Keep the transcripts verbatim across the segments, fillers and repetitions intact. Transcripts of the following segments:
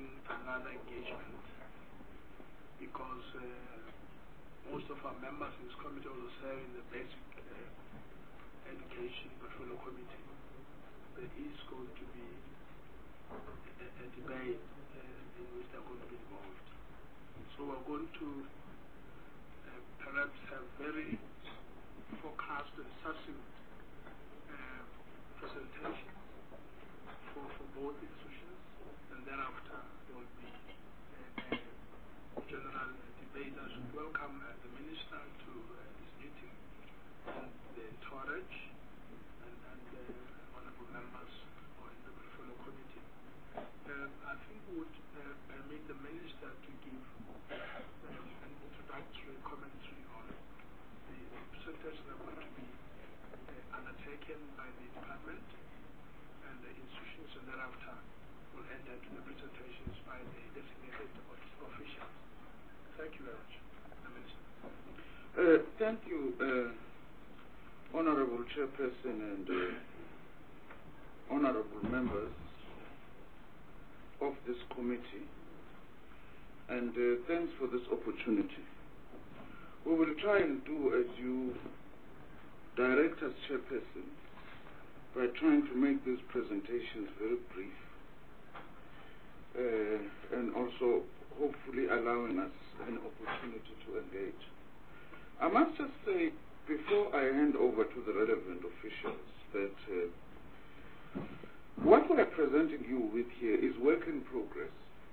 doing another engagement because uh, most of our members in this committee also serve in the basic uh, education portfolio committee. There is going to be a, a debate uh, in which they're going to be involved. So we're going to uh, perhaps have very focused and succinct uh, presentation for, for both institutions, and thereafter there will be a, a general debate. I should welcome uh, the Minister to uh, this meeting and the entourage and, and uh, honorable members on the portfolio committee. Uh, I think we would uh, permit the Minister to give uh, an introductory commentary on the presentations that are going to be uh, undertaken by the department and the institutions, and thereafter we'll enter to the presentations by the designated officials. Thank you very much, the Minister. Uh, thank you, uh, Honorable Chairperson and uh, Honorable members of this committee, and uh, thanks for this opportunity. We will try and do as you direct us, Chairperson, by trying to make these presentations very brief uh, and also hopefully allowing us an opportunity to engage. I must just say, before I hand over to the relevant officials, that uh, what we are presenting you with here is work in progress,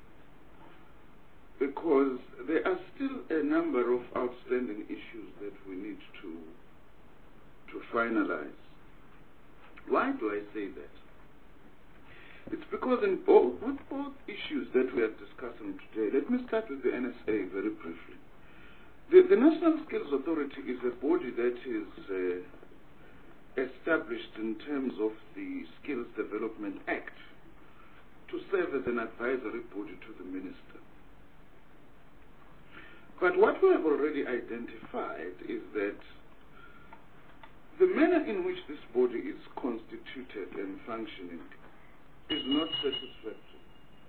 because there are still a number of outstanding issues that we need to to finalize. Why do I say that? It's because in both, with both issues that we are discussing today, let me start with the N S A very briefly. The, the National Skills Authority is a body that is uh, established in terms of the Skills Development Act to serve as an advisory body to the Minister. But what we have already identified is that the manner in which this body is constituted and functioning is not satisfactory.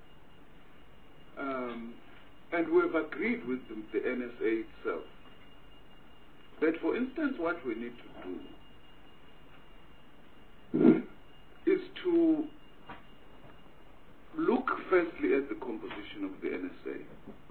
Um, and we have agreed with the, the N S A itself that, for instance, what we need to do is to look firstly at the composition of the N S A.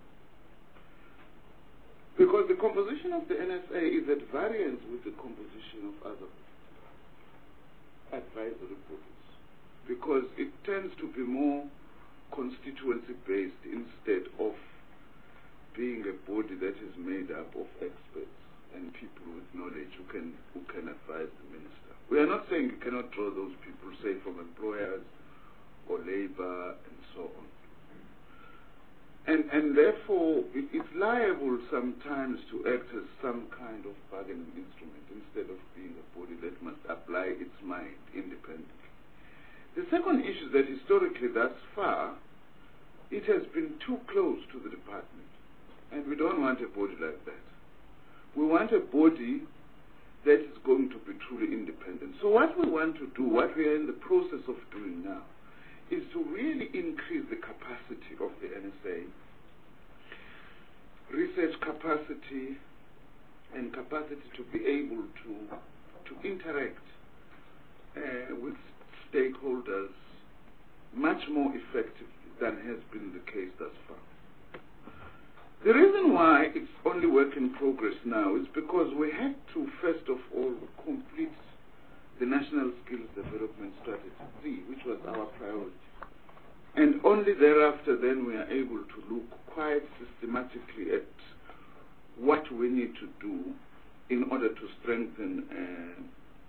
Because the composition of the N S A is at variance with the composition of other advisory bodies, because it tends to be more constituency-based instead of being a body that is made up of experts and people with knowledge who can who can advise the Minister. We are not saying you cannot draw those people, say, from employers or labor and so on. And, and therefore, it, it's liable sometimes to act as some kind of bargaining instrument instead of being a body that must apply its mind independently. The second issue is that historically, thus far, it has been too close to the department. And we don't want a body like that. We want a body that is going to be truly independent. So what we want to do, what we are in the process of doing now, is to really increase the capacity of the N S A, research capacity, and capacity to be able to, to interact uh, with stakeholders much more effectively than has been the case thus far. The reason why it's only work in progress now is because we had to, first of all, complete the National Skills Development Strategy three, which was our priority. And only thereafter then we are able to look quite systematically at what we need to do in order to strengthen uh,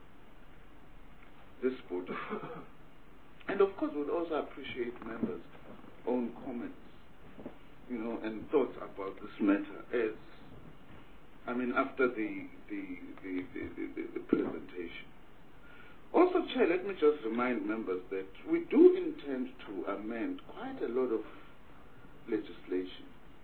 this body. And of course, we'd also appreciate members' own comments, you know, and thoughts about this matter as, I mean, after the, the, the, the, the, the presentation. Also, Chair, let me just remind members that we do intend to amend quite a lot of legislation.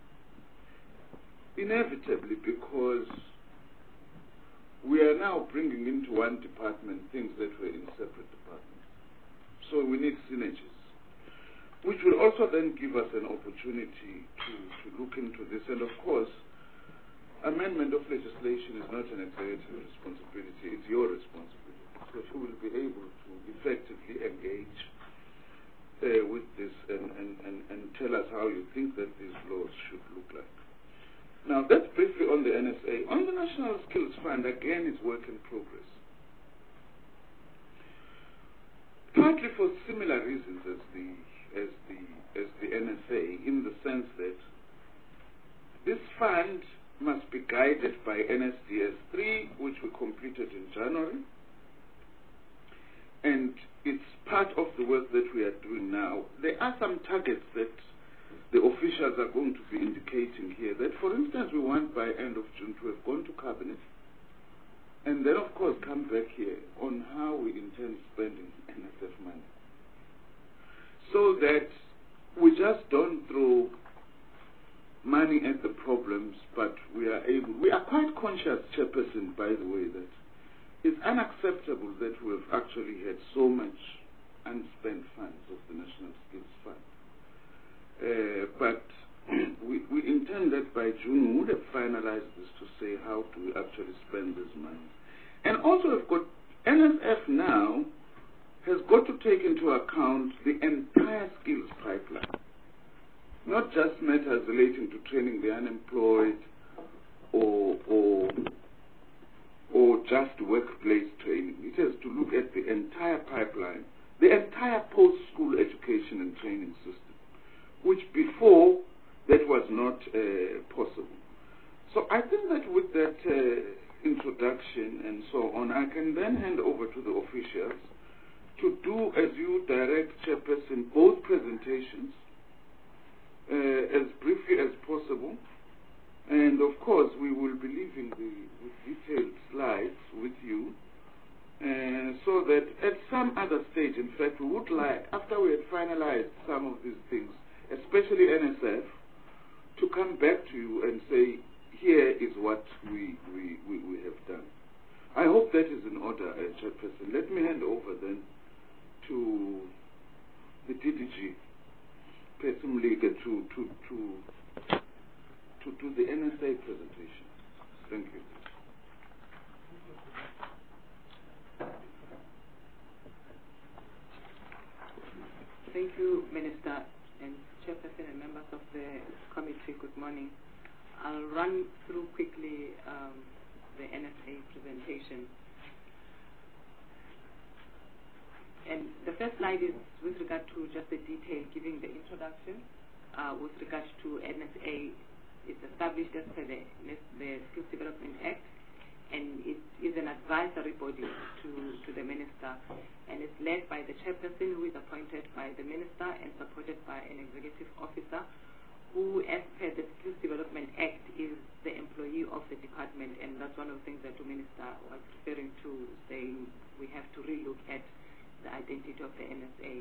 Inevitably, because we are now bringing into one department things that were in separate departments. So we need synergies. which will also then give us an opportunity to, to look into this. And of course, amendment of legislation is not an executive responsibility, it's your responsibility. So you will be able to effectively engage uh, with this and, and, and, and tell us how you think that these laws should look like. Now, that's briefly on the N S A. On the National Skills Fund, again, it's work in progress. Partly for similar reasons as the as the as the N S A, in the sense that this fund must be guided by N S D S three, which we completed in January, and it's part of the work that we are doing now. There are some targets that the officials are going to be indicating here, that for instance we want by end of June to have gone to Cabinet and then of course come back here on how we intend spending N S F money, so that we just don't throw money at the problems, but we are able, we are quite conscious, Chairperson, by the way, that it's unacceptable that we have actually had so much unspent funds of the National Skills Fund. Uh, but we, we intend that by June we would have finalized this to say how do we actually spend this money. And also we've got, N S F now has got to take into account the entire skills pipeline, not just matters relating to training the unemployed or, or, or just workplace training. It has to look at the entire pipeline, the entire post-school education and training system, which before that was not uh, possible. So I think that with that uh, introduction and so on, I can then hand over to the officials to do, as you direct, Chairperson, both presentations uh, as briefly as possible. And of course, we will be leaving the, the detailed slides with you, uh, so that at some other stage, in fact, we would like, after we had finalized some of these things, especially N S F, to come back to you and say, here is what we, we, we, we have done. I hope that is in order, uh, Chairperson. Let me hand over then to the D D G, Person League, to, to, to, to do the N S A presentation. Thank you. Thank you, Minister and Chairperson and members of the committee. Good morning. I'll run through quickly um, the N S A presentation. And the first slide is with regard to just the detail, giving the introduction. Uh, with regards to N S A, it's established as per the, the Skills Development Act, and it is an advisory body to, to the Minister, and it's led by the Chairperson, who is appointed by the Minister and supported by an executive officer, who, as per the Skills Development Act, is the employee of the department, and that's one of the things that the Minister was referring to, saying we have to relook at the identity of the N S A.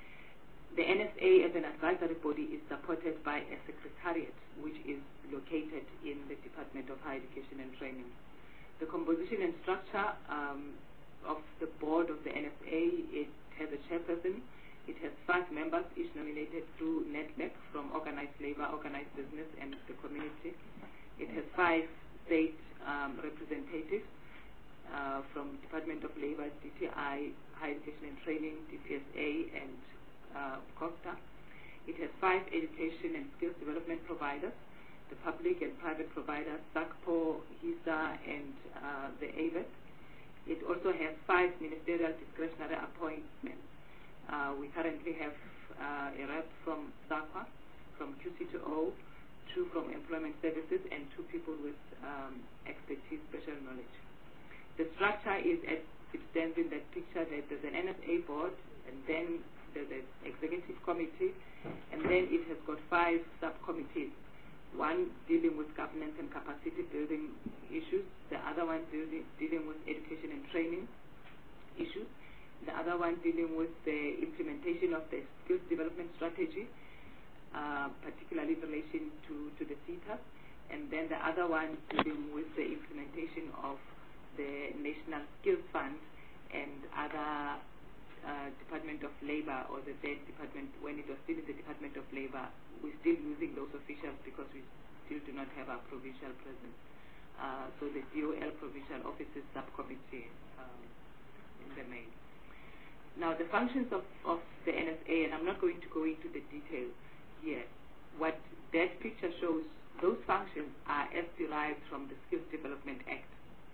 The N S A, as an advisory body, is supported by a secretariat, which is located in the Department of Higher Education and Training. The composition and structure um, of the board of the N S A, it has a chairperson. It has five members, each nominated through NETLEC from organized labor, organized business, and the community. It has five state um, representatives uh, from Department of Labor, D T I, Higher Education and Training, D P S A, and uh, COSTA. It has five education and skills development providers, the public and private providers, SACPO, HISA, and uh, the A V E T. It also has five ministerial discretionary appointments. Uh, we currently have uh, a rep from SAQA, from Q C T O, two from Employment Services, and two people with um, expertise, special knowledge. The structure is, as it stands in that picture, that there's an N S A board, and then there's an executive committee, and then it has got five subcommittees. One dealing with governance and capacity building issues, the other one dealing, dealing with education and training issues, the other one dealing with the implementation of the skills development strategy, uh, particularly in relation to, to the CETA, and then the other one dealing with the implementation of the National Skills Fund and other uh, Department of Labor, or the then Department, when it was still in the Department of Labor, we're still using those officials because we still do not have our provincial presence. Uh, so the D O L Provincial Offices Subcommittee um, in the main. Now the functions of, of the N S A, and I'm not going to go into the details here. What that picture shows, those functions are as derived from the Skills Development Act.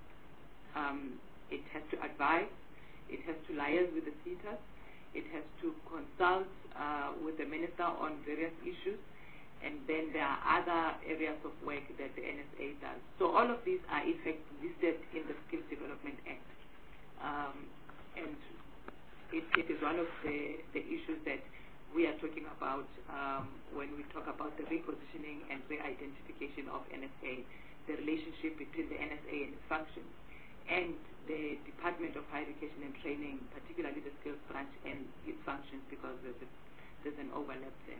Um, it has to advise, it has to liaise with the SETAs, it has to consult uh, with the minister on various issues, and then there are other areas of work that the N S A does. So all of these are in fact listed in the Skills Development Act. Um, and it, it is one of the, the issues that we are talking about um, when we talk about the repositioning and re-identification of N S A, the relationship between the N S A and its functions, and the Department of Higher Education and Training, particularly the skills branch and its functions, because there's, a, there's an overlap there.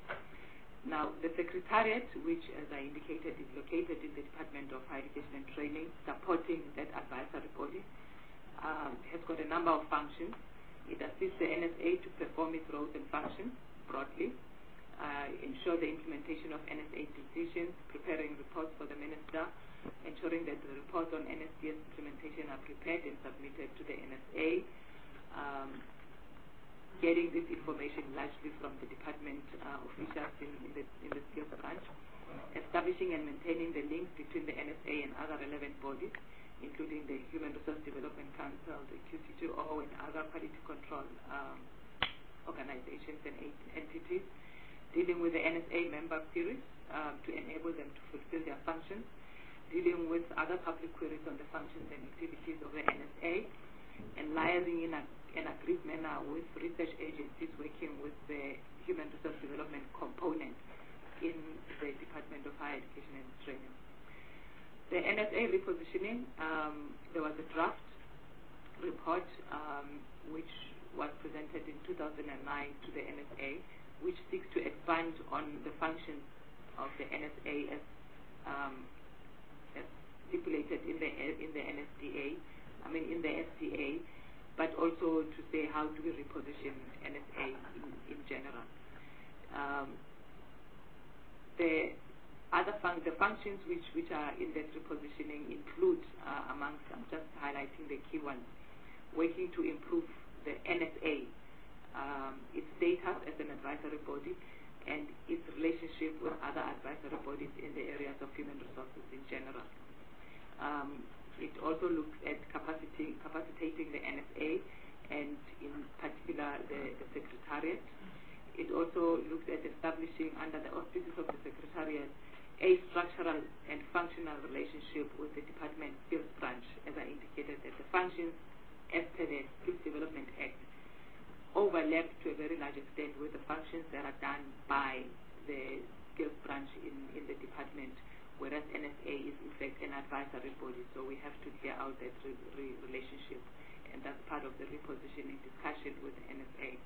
Now, the Secretariat, which, as I indicated, is located in the Department of Higher Education and Training, supporting that advisory body, um, has got a number of functions. It assists the N S A to perform its roles and functions broadly, uh, ensure the implementation of N S A decisions, preparing reports for the minister, ensuring that the reports on N S D S implementation are prepared and submitted to the N S A, um, getting this information largely from the department uh, officials in, in, the, in the skills branch, establishing and maintaining the links between the N S A and other relevant bodies, including the Human Resource Development Council, the Q C T O, and other quality control um, organizations and entities, dealing with the N S A member queries um, to enable them to fulfill their functions, dealing with other public queries on the functions and activities of the N S A, and liaising in a, an agreed manner with research agencies working with the Human Resource Development component in the Department of Higher Education and Training. The N S A repositioning, um, there was a draft report um, which was presented in two thousand nine to the N S A, which seeks to expand on the functions of the N S A as, um, as stipulated in the in the N S D A, I mean in the S D A, but also to say how do we reposition N S A in, in general. Um, the Other fun the functions which, which are in that repositioning include, uh, amongst, I'm just highlighting the key ones, working to improve the N S A, um, its status as an advisory body, and its relationship with other advisory bodies in the areas of human resources in general. Um, it also looks at capacity, capacitating the N S A, and in particular the, the Secretariat. It also looks at establishing, under the auspices of the Secretariat, a structural and functional relationship with the Department Skills Branch, as I indicated, that the functions as per the Skills Development Act overlap to a very large extent with the functions that are done by the Skills Branch in, in the department, whereas N S A is in fact an advisory body, so we have to clear out that re re relationship, and that's part of the repositioning discussion with the N S A.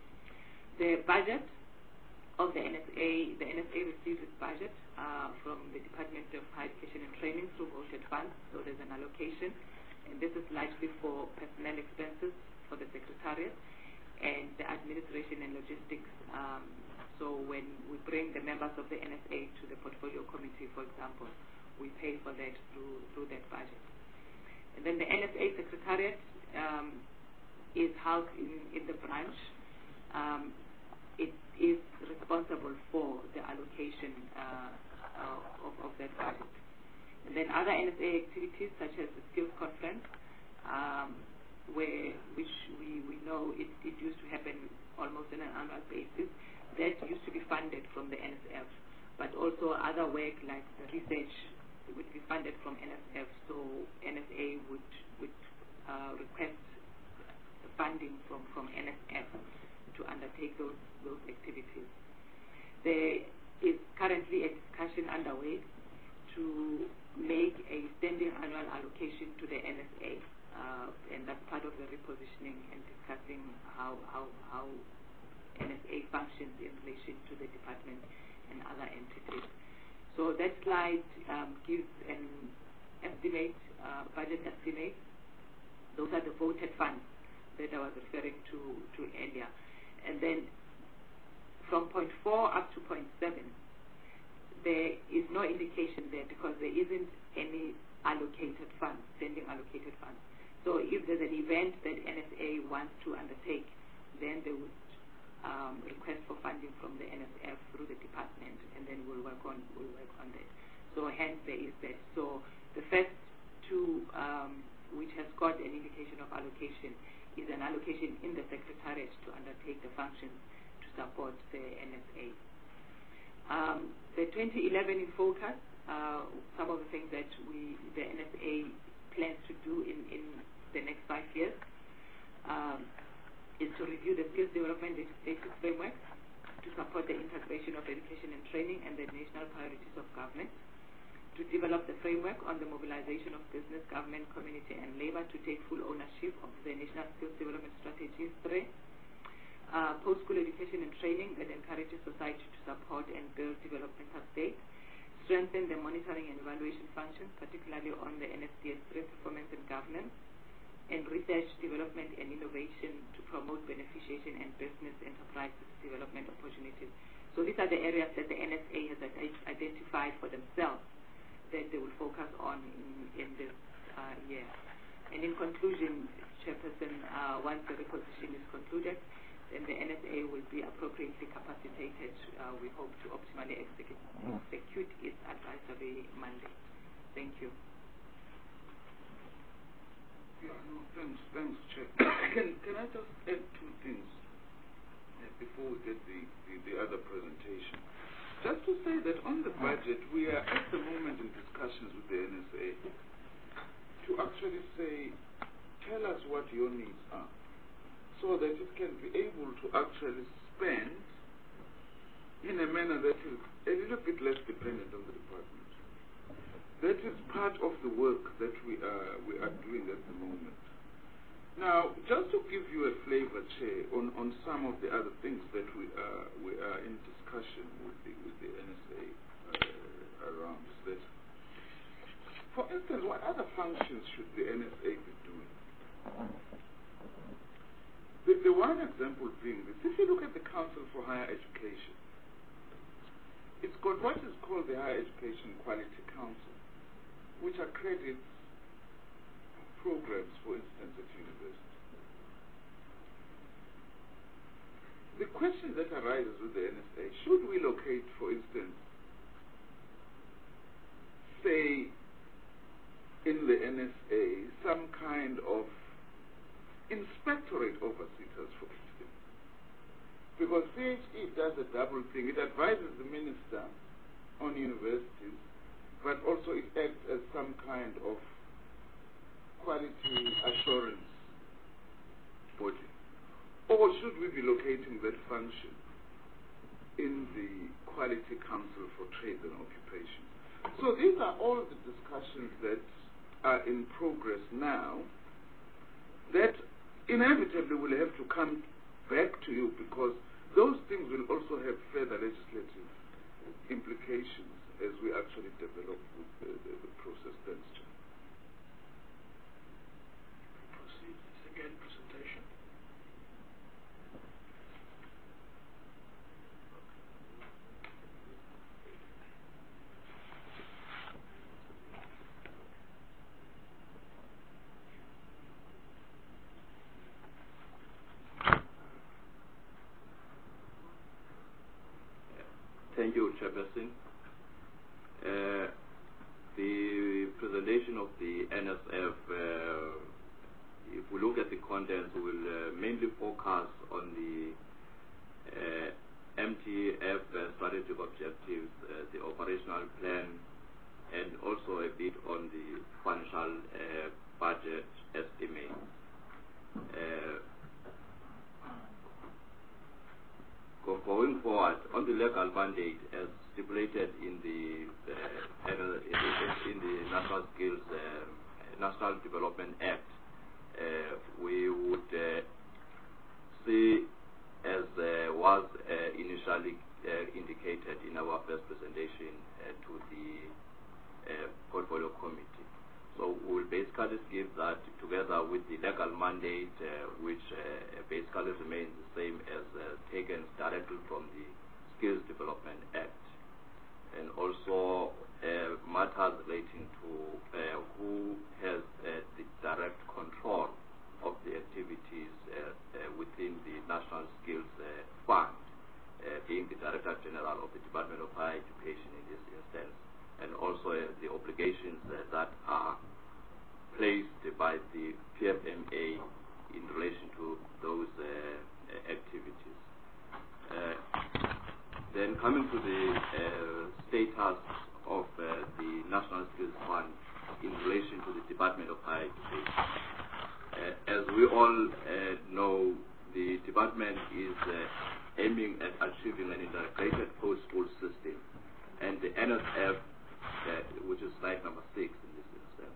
The budget of the N S A, the N S A receives its budget uh, from the Department of Higher Education and Training through voted funds, so there's an allocation, and this is largely for personnel expenses for the Secretariat and the administration and logistics. Um, so when we bring the members of the N S A to the Portfolio Committee, for example, we pay for that through, through that budget. And then the N S A Secretariat um, is housed in, in the branch. Um, it is responsible for the allocation uh, of, of that budget. And then other N S A activities such as the Skills Conference, um, where which we, we know it, it used to happen almost on an annual basis, that used to be funded from the N S F, but also other work like the research would be funded from N S F, so N S A would, would uh, request funding from, from N S F to undertake those, those activities. There is currently a discussion underway to make a standing annual allocation to the N S A, uh, and that's part of the repositioning and discussing how, how, how N S A functions in relation to the department and other entities. So that slide um, gives an estimate, uh, budget estimate. Those are the voted funds that I was referring to, to earlier. And then from point four up to point seven, there is no indication there because there isn't any allocated funds, standing allocated funds. So if there's an event that N S A wants to undertake, then they would um, request for funding from the N S F through the department, and then we'll work on we'll work on that. So hence there is that. So the first two, um, which has got an indication of allocation, is an allocation in the Secretariat to undertake the functions to support the N S A. Um, the twenty eleven in focus, uh, some of the things that we, the N S A plans to do in, in the next five years um, is to review the skills development legislative framework to support the integration of education and training and the national priorities of government, to develop the framework on the mobilization of business, government, community, and labor to take full ownership of the national skills development strategies. Three, uh, post-school education and training that encourages society to support and build developmental state, strengthen the monitoring and evaluation functions, particularly on the N S D S three performance and governance, and research, development, and innovation to promote beneficiation and business enterprises development opportunities. So these are the areas that the N S A has identified for themselves that they will focus on in, in this uh, year. And in conclusion, Chairperson, uh, once the reposition is concluded, then the N S A will be appropriately capacitated, uh, we hope, to optimally execute, execute its advisory mandate. Thank you. Yeah, no, thanks, thanks, Chair. can, can I just add two things uh, before we get the, the, the other presentation? Just to say that on the budget, we are at the moment in discussions with the N S A to actually say, tell us what your needs are, so that it can be able to actually spend in a manner that is a little bit less dependent on the department. That is part of the work that we are, we are doing at the moment. Now, just to give you a flavor, Chair, on, on some of the other things that we are, we are in discussion with the, with the N S A uh, around, is that, for instance, what other functions should the N S A be doing? The, the one example being this, if you look at the Council for Higher Education, it's got what is called the Higher Education Quality Council, which accredits programs, for instance, at university. The question that arises with the N S A, should we locate, for instance, say, in the N S A, some kind of inspectorate oversight, for instance? Because C H E does a double thing. It advises the minister on universities, but also it acts as some kind of quality assurance body. Or should we be locating that function in the Quality Council for Trade and Occupation? So these are all the discussions that are in progress now that inevitably will have to come back to you, because those things will also have further legislative implications as we actually develop the, the, the process. Thanks, Chair. Proceed. Again, presentation. Thank you, Chairperson. Uh, the presentation of the N S F, uh, if we look at the contents, we will uh, mainly focus on the uh, M T F uh, strategic objectives, uh, the operational plan, and also a bit on the financial uh, budget estimate. Uh, Going forward, on the legal mandate as stipulated in the uh, in the National Skills uh, National Development Act, uh, we would uh, see, as uh, was uh, initially uh, indicated in our first presentation uh, to the uh, portfolio committee. So we will basically give that together with the legal mandate, uh, which uh, basically remains the same as uh, taken directly from the Skills Development Act, and also uh, matters relating to uh, who has uh, the direct control of the activities uh, uh, within the National Skills uh, Fund, uh, being the Director General of the Department of Higher Education in this instance, and also uh, the obligations uh, that are placed by the P F M A in relation to those uh, activities. Uh, then coming to the uh, status of uh, the National Skills Fund in relation to the Department of Higher Education. Uh, as we all uh, know, the department is uh, aiming at achieving an integrated post-school system, and the N S F, uh, which is slide number six in this instance,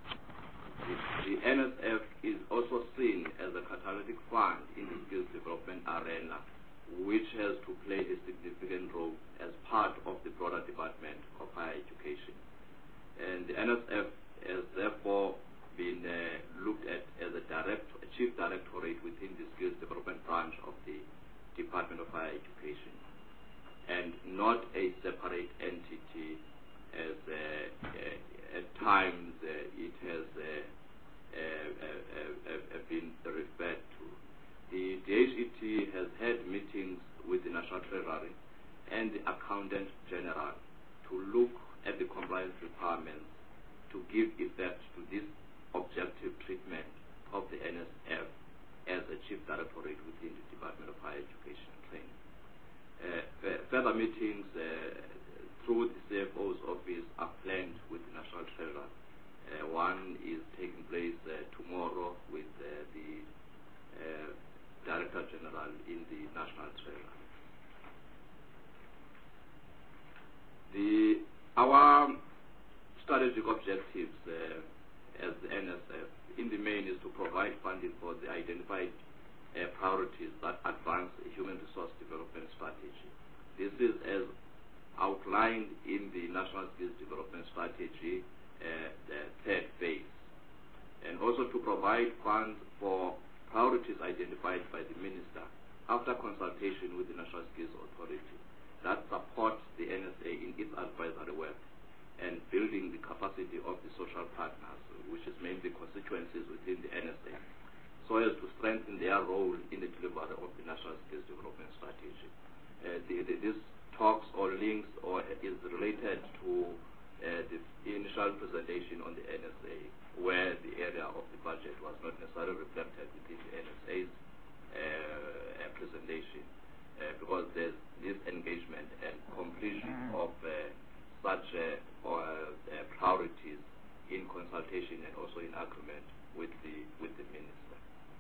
The, the N S F is also seen as a catalytic fund in the skills development arena, which has to play a significant role as part of the broader Department of Higher Education. And the N S F has therefore been uh, looked at as a direct, a chief directorate within the skills development branch of the Department of Higher Education, and not a separate entity as uh, uh, at times uh, it has uh, uh, uh, uh, uh, been referred to. The D H E T has had meetings with the National Treasury and the Accountant General to look at the compliance requirements to give effect to this objective treatment of the N S F as a chief directorate within the Department of Higher Education and Training. Uh, uh, further meetings uh, through the C F O's office are planned with the National Treasurer. Uh, one is taking place uh, tomorrow with uh, the uh, Director General in the National Treasury. The, our strategic objectives uh, as the N S F in the main is to provide funding for the identified uh, priorities that advance the human resource development strategy. This is as outlined in the National Skills Development Strategy, uh, the third phase, and also to provide funds for priorities identified by the Minister after consultation with the National Skills Authority that supports the N S A in its advisory work and building the capacity of the social partners, which is mainly constituencies within the N S A, so as to strengthen their role in the delivery of the National Skills Development Strategy. Uh, the, the, this talks or links or is related to uh, the initial presentation on the N S A, where the area of the budget was not necessarily reflected within the N S A's uh, presentation, uh, because there's this engagement and completion of uh, such uh, or, uh, priorities in consultation and also in agreement with the with the minister.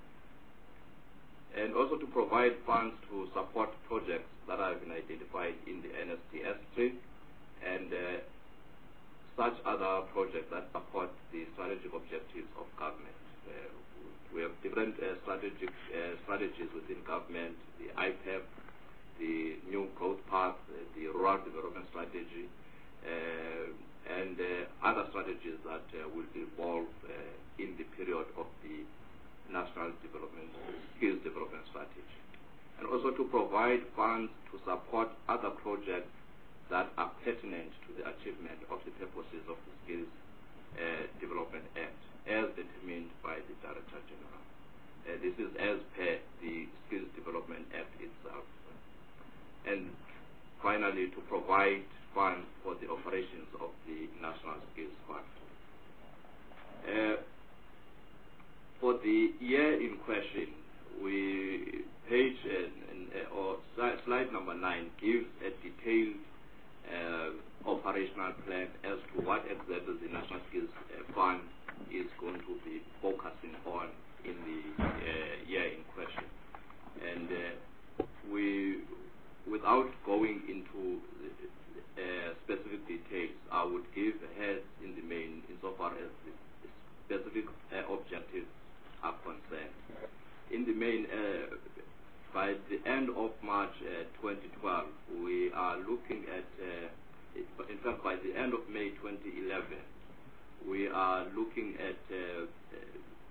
And also to provide funds to support projects that have been identified in the N S T S stream and uh, such other projects that support the strategic objectives of government. Uh, we have different uh, strategic uh, strategies within government, the I P E P, the New Growth Path, uh, the Rural Development Strategy, uh, and uh, other strategies that uh, will evolve uh, in the period of the National Development Skills Development Strategy, and also to provide funds to support other projects that are pertinent to the achievement of the purposes of the Skills uh, Development Act, as determined by the Director General. Uh, this is as per the Skills Development Act itself. And finally, to provide funds for the operations of the National Skills Fund. Uh, For the year in question, we page uh, or slide number nine gives a detailed uh, operational plan as to what exactly the National Skills uh, Fund is going to be focusing on in the uh, year in question. And uh, we, without going into uh, specific details, I would give heads in the main insofar as the specific uh, objectives are concerned. In the main, uh, by the end of March uh, twenty twelve, we are looking at, uh, in fact, by the end of May twenty eleven, we are looking at uh, uh,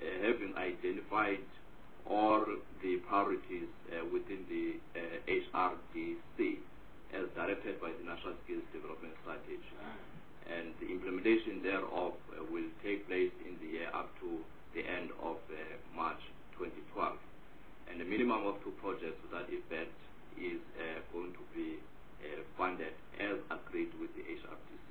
having identified all the priorities uh, within the uh, H R D C as directed by the National Skills Development Strategy. And the implementation thereof uh, will take place in the year up to the end of uh, March twenty twelve. And a minimum of two projects to that effect is uh, going to be uh, funded as agreed with the H R D C.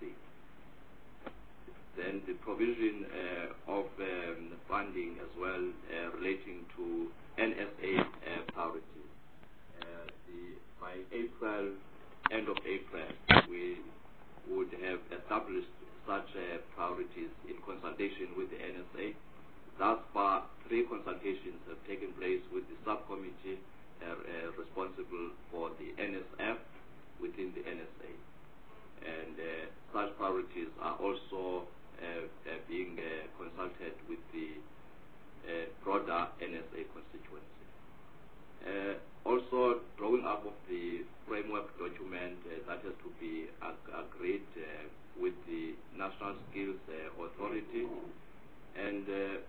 Then the provision uh, of um, funding as well uh, relating to N S A uh, priorities. Uh, the, by April, end of April, we would have established such uh, priorities in consultation with the N S A. Thus far, three consultations have taken place with the subcommittee uh, uh, responsible for the N S F within the N S A. And uh, such priorities are also uh, uh, being uh, consulted with the uh, broader N S A constituency. Uh, also, drawing up of the framework document uh, that has to be ag agreed uh, with the National Skills uh, Authority, and uh,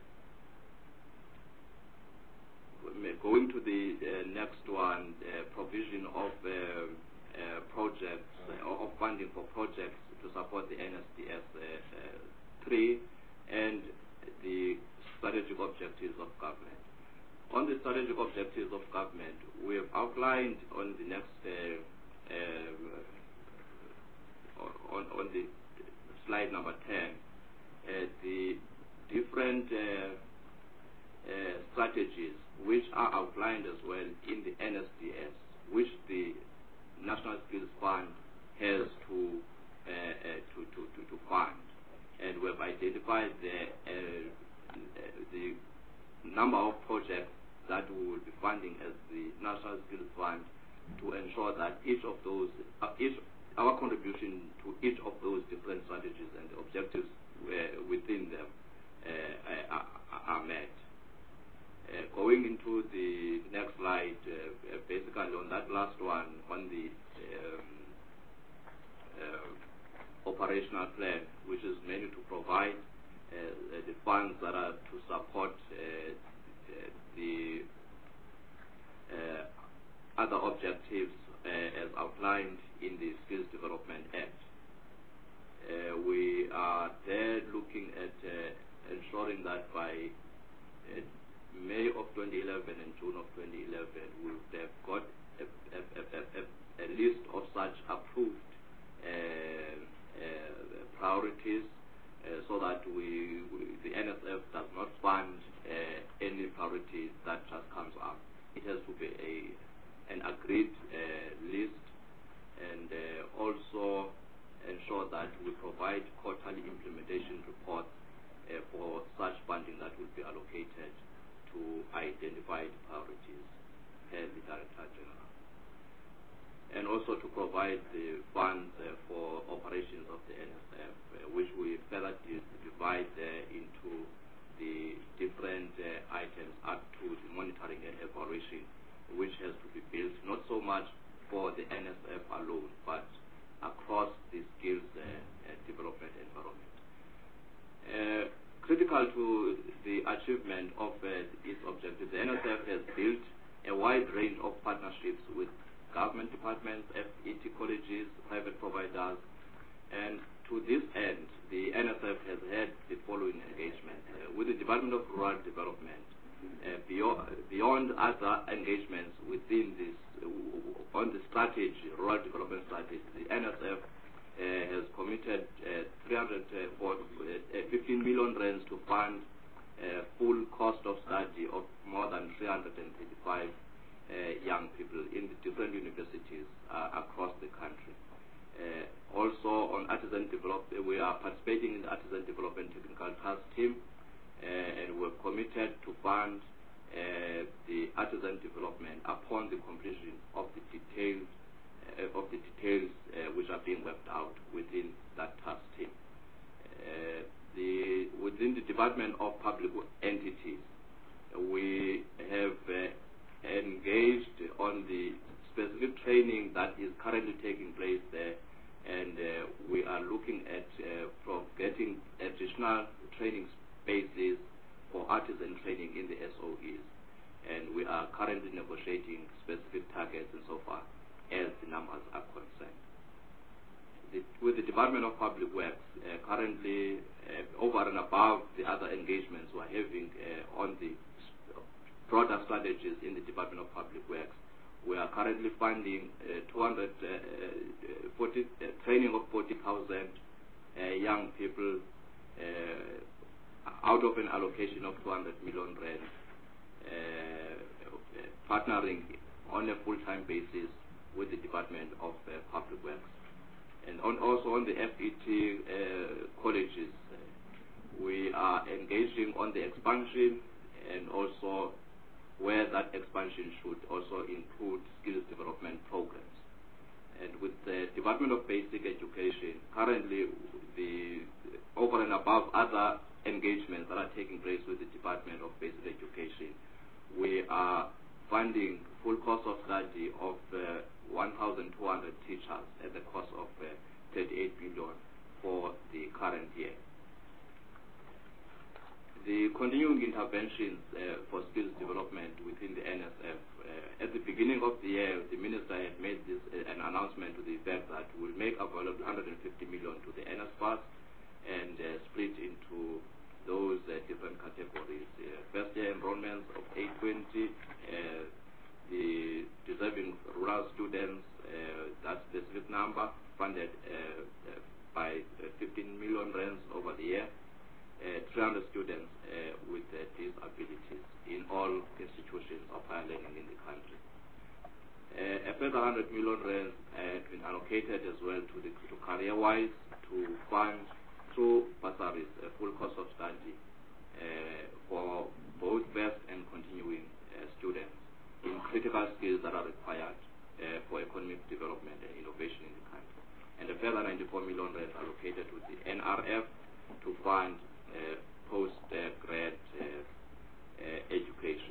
going to the uh, next one, uh, provision of uh, uh, projects, uh, of funding for projects to support the N S D S uh, uh, three and the strategic objectives of government. On the strategic objectives of government, we have outlined on the next, uh, uh, on, on the slide number ten, uh, the different uh, uh, strategies which are outlined as well in the N S D S, which the National Skills Fund has to, uh, uh, to, to, to, to fund. And we have identified the, uh, the number of projects that we will be funding as the National Skills Fund to ensure that each of those, uh, each, our contribution to each of those different strategies and objectives uh, within them uh, are, are met. Uh, going into the next slide, uh, uh, basically on that last one, on the um, uh, operational plan, which is mainly to provide uh, the funds that are to support uh, the uh, other objectives uh, as outlined in the Skills Development Act. Uh, we are there looking at uh, ensuring that by uh, May of twenty eleven and June of twenty eleven, we would have got a, a, a, a, a list of such approved uh, uh, priorities uh, so that we, we, the N S F does not fund uh, any priority that just comes up. It has to be a, an agreed uh, list, and uh, also ensure that we provide quarterly implementation reports uh, for such funding that will be allocated to identified priorities per the Director General. And also to provide the funds uh, for operations of the N S F, uh, which we further divide uh, into the different uh, items up to the monitoring and evaluation, which has to be built not so much for the N S F alone, but across the skills uh, uh, development environment. Uh, critical to the achievement of uh, its objectives, the N S F has built a wide range of partnerships with government departments, F E T colleges, private providers, and to this end, the N S F has had the following engagements. Uh, with the Department of Rural Development, uh, beyond, beyond other engagements within this, uh, on the strategy, rural development strategy, the N S F uh, has committed uh, three hundred fifteen million rands to fund uh, full cost of study of more than three hundred thirty-five uh, young people in the different universities uh, across the country. Uh, also on artisan development, we are participating in the Artisan Development Technical Task Team, uh, and we're committed to fund uh, the artisan development upon the completion of the details uh, of the details uh, which are being worked out within that task team. Uh, the, within the Department of Public Entities, we have uh, engaged on the specific training that is currently taking place there, and uh, we are looking at uh, from getting additional training spaces for artisan training negotiating specific targets and so far as the numbers are concerned. The, with the Department of Public Works, uh, currently uh, over and above the other engagements we're having uh, on the broader strategies in the Department of Public Works, we are currently funding uh, two hundred forty, uh, training of forty thousand uh, young people uh, out of an allocation of two hundred million rand, uh, partnering on a full-time basis with the Department of uh, Public Works. And on, also on the F E T uh, colleges, uh, we are engaging on the expansion and also where that expansion should also include skills development programs. And with the Department of Basic Education, currently the over and above other engagements that are taking place with the Department of Basic Education, we are funding full course of study of uh, one thousand two hundred teachers at the cost of uh, thirty-eight billion for the current year. The continuing interventions uh, for skills development within the N S F, uh, at the beginning of the year, the Minister had made this, uh, an announcement to the effect that we'll make available one hundred fifty million to the N S F A S and uh, split into those uh, different categories. Uh, first year enrollments of eight twenty, uh, the deserving rural students, uh, that specific number, funded uh, uh, by uh, fifteen million rands over the year. Uh, three hundred students uh, with uh, disabilities in all institutions of higher learning in the country. Uh, a further one hundred million rands uh, been allocated as well to the to career-wise to fund through bursaries a full course of study uh, for both first and continuing uh, students in critical skills that are required uh, for economic development and innovation in the country. And a further ninety-four million rands allocated to the N R F to fund Uh, post-grad uh, uh, education.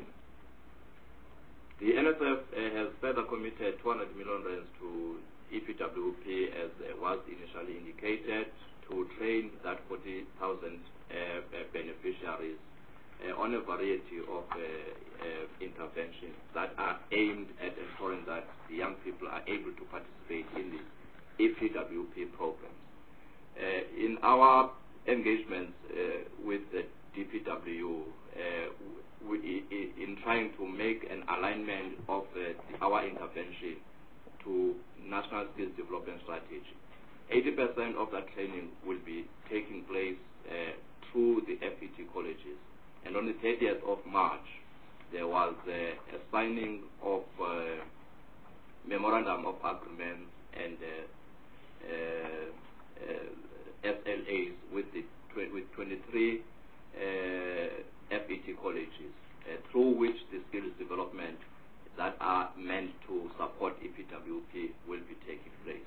The N S F uh, has further committed two hundred million rands to E P W P, as uh, was initially indicated, to train that forty thousand uh, uh, beneficiaries uh, on a variety of uh, uh, interventions that are aimed at ensuring that the young people are able to participate in the E P W P programs. Uh, in our engagements uh, with the D P W, uh, we, in trying to make an alignment of uh, our intervention to National Skills Development Strategy. eighty percent of that training will be taking place uh, through the F E T colleges. And on the thirtieth of March, there was uh, a signing of uh, Memorandum of Agreement and uh, uh, uh, S L As with the tw with twenty-three uh, F E T colleges, uh, through which the skills development that are meant to support E P W P will be taking place.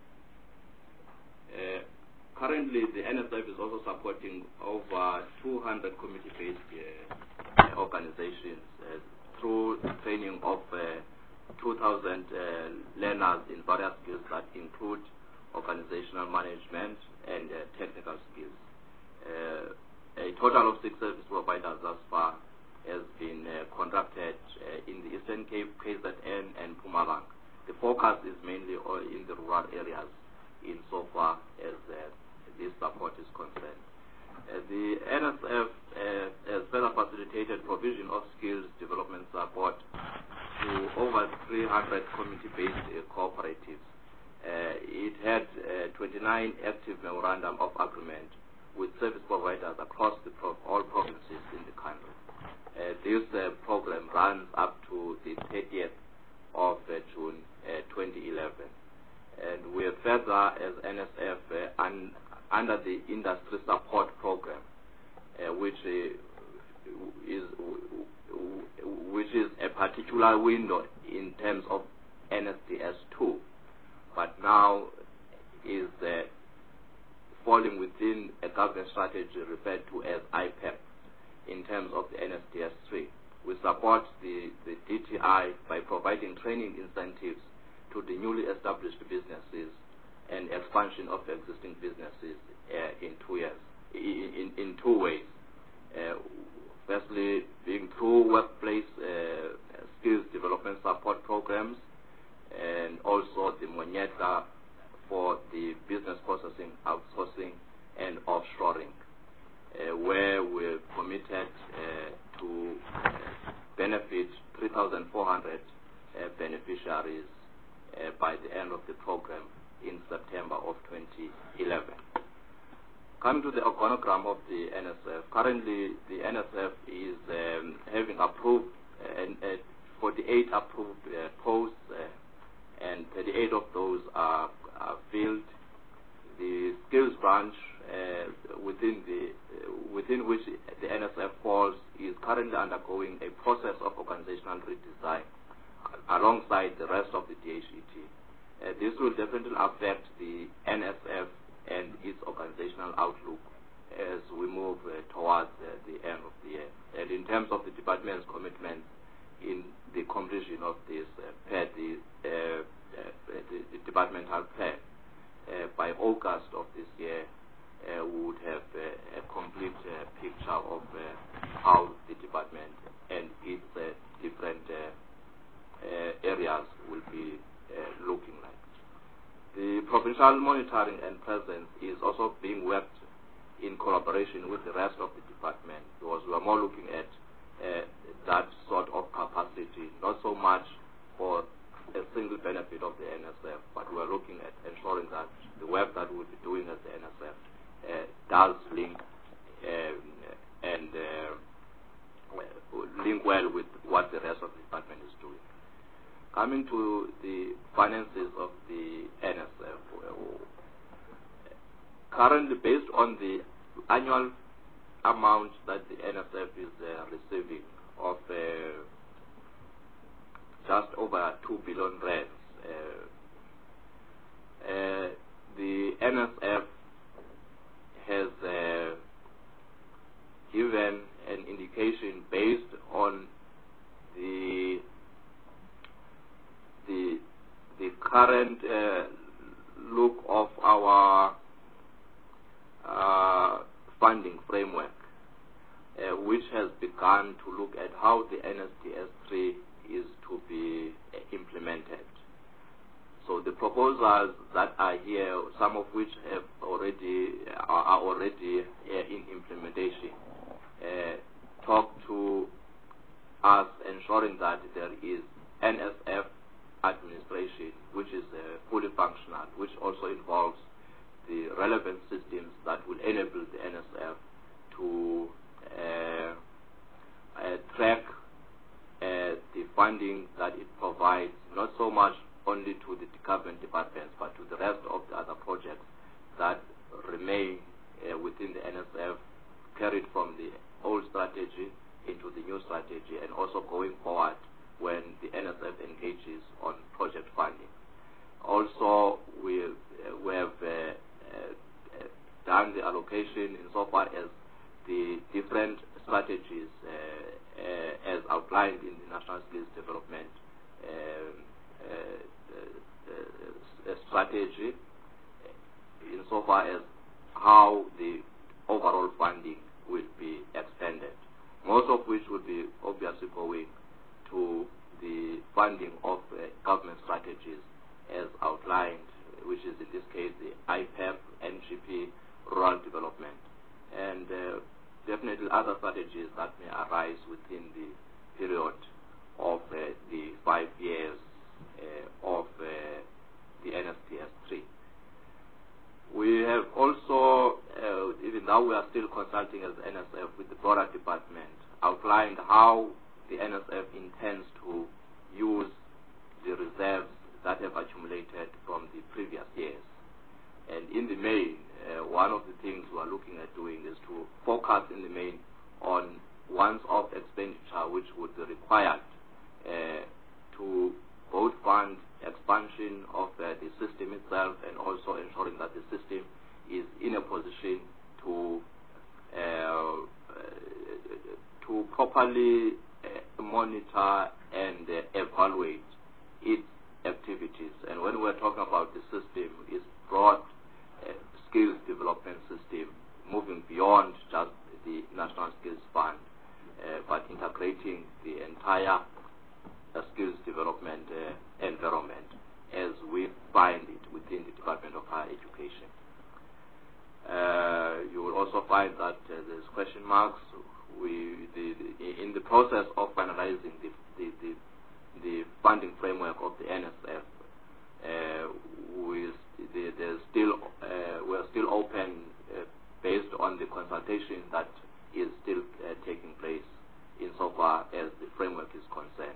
Uh, currently, the N S F is also supporting over two hundred community-based uh, organizations uh, through training of uh, two thousand uh, learners in various skills that include organizational management and uh, technical skills. Uh, a total of six service providers thus far has been uh, contracted uh, in the Eastern Cape, K Z N, and Mpumalanga. The focus is mainly all in the rural areas insofar as uh, this support is concerned. Uh, the N S F uh, has further facilitated provision of skills development support to over three hundred community-based uh, cooperatives. Uh, it had uh, twenty-nine active memorandum of agreement with service providers across the pro all provinces in the country. Uh, this uh, program runs up to the thirtieth of uh, June uh, twenty eleven. And we are further, as N S F, uh, un under the industry support program, uh, which uh, is which is a particular window in terms of N S D S two. But now is uh, falling within a government strategy referred to as I P E P in terms of the N S D S three. We support the, the D T I by providing training incentives to the newly established businesses and expansion of existing businesses uh, in two years, in, in, in two ways. Uh, firstly, being through workplace uh, skills development support programs, and also the Monyetla for the business processing, outsourcing, and offshoring, uh, where we're committed uh, to uh, benefit three thousand four hundred uh, beneficiaries uh, by the end of the program in September of twenty eleven. Coming to the organogram of the N S F, currently the N S F is um, having approved uh, uh, forty-eight approved uh, posts, uh, and thirty-eight of those are, are filled. The skills branch uh, within the uh, within which the N S F falls is currently undergoing a process of organizational redesign alongside the rest of the D H E T. Uh, this will definitely affect the N S F and its organizational outlook as we move uh, towards uh, the end of the year. And in terms of the department's commitment in the completion of this uh, per the, uh, uh, the, the departmental plan, uh, by August of this year, uh, we would have uh, a complete uh, picture of uh, how the department and its uh, different uh, uh, areas will be uh, looking like. The provincial monitoring and presence is also being worked in collaboration with the rest of the department, because we are more looking at uh, that sort of capacity, not so much for a single benefit of the N S F, but we are looking at ensuring that the work that we'll be doing as the N S F uh, does link um, and uh, link well with what the rest of the department is doing. Coming to the finances of the N S F, currently based on the annual amount that the N S F is uh, receiving of uh, just over two billion rands, uh, uh, the N S F has uh, given an indication based on the the the current uh, look of our uh, funding framework, uh, which has begun to look at how the N S T S three is to be uh, implemented. So the proposals that are here, some of which have already are, are already uh, in implementation, uh, talk to us ensuring that there is N S F administration, which is uh, fully functional, which also involves the relevant systems that will enable the N S F to uh, uh, track uh, the funding that it provides, not so much only to the government departments, but to the rest of the other projects that remain uh, within the N S F, carried from the old strategy into the new strategy, and also going forward when the N S F engages on project funding. Also, we, uh, we have uh, uh, done the allocation insofar as the different strategies uh, uh, as outlined in the National Skills Development uh, uh, uh, uh, strategy, insofar as how the overall funding will be expended, most of which will be obviously going to the funding of uh, government strategies as outlined, which is in this case the I P E P, N G P, rural development, and uh, definitely other strategies that may arise within the period of uh, the five years uh, of uh, the N S T S three. We have also, uh, even though we are still consulting as N S F with the broader department, outlined how the N S F intends to use the reserves that have accumulated from the previous years. And in the main, uh, one of the things we are looking at doing is to focus in the main on once-off expenditure which would be required uh, to both fund expansion of uh, the system itself and also ensuring that the system is in a position to uh, to properly uh, monitor and uh, evaluate its activities. And when we're talking about the system, it's broad uh, skills development system, moving beyond just the National Skills Fund, uh, but integrating the entire uh, outlined that uh, there's question marks. We, the, the, in the process of finalizing the, the, the, the funding framework of the N S F, uh, we, the, there's still, uh, we're still open uh, based on the consultation that is still uh, taking place insofar as the framework is concerned.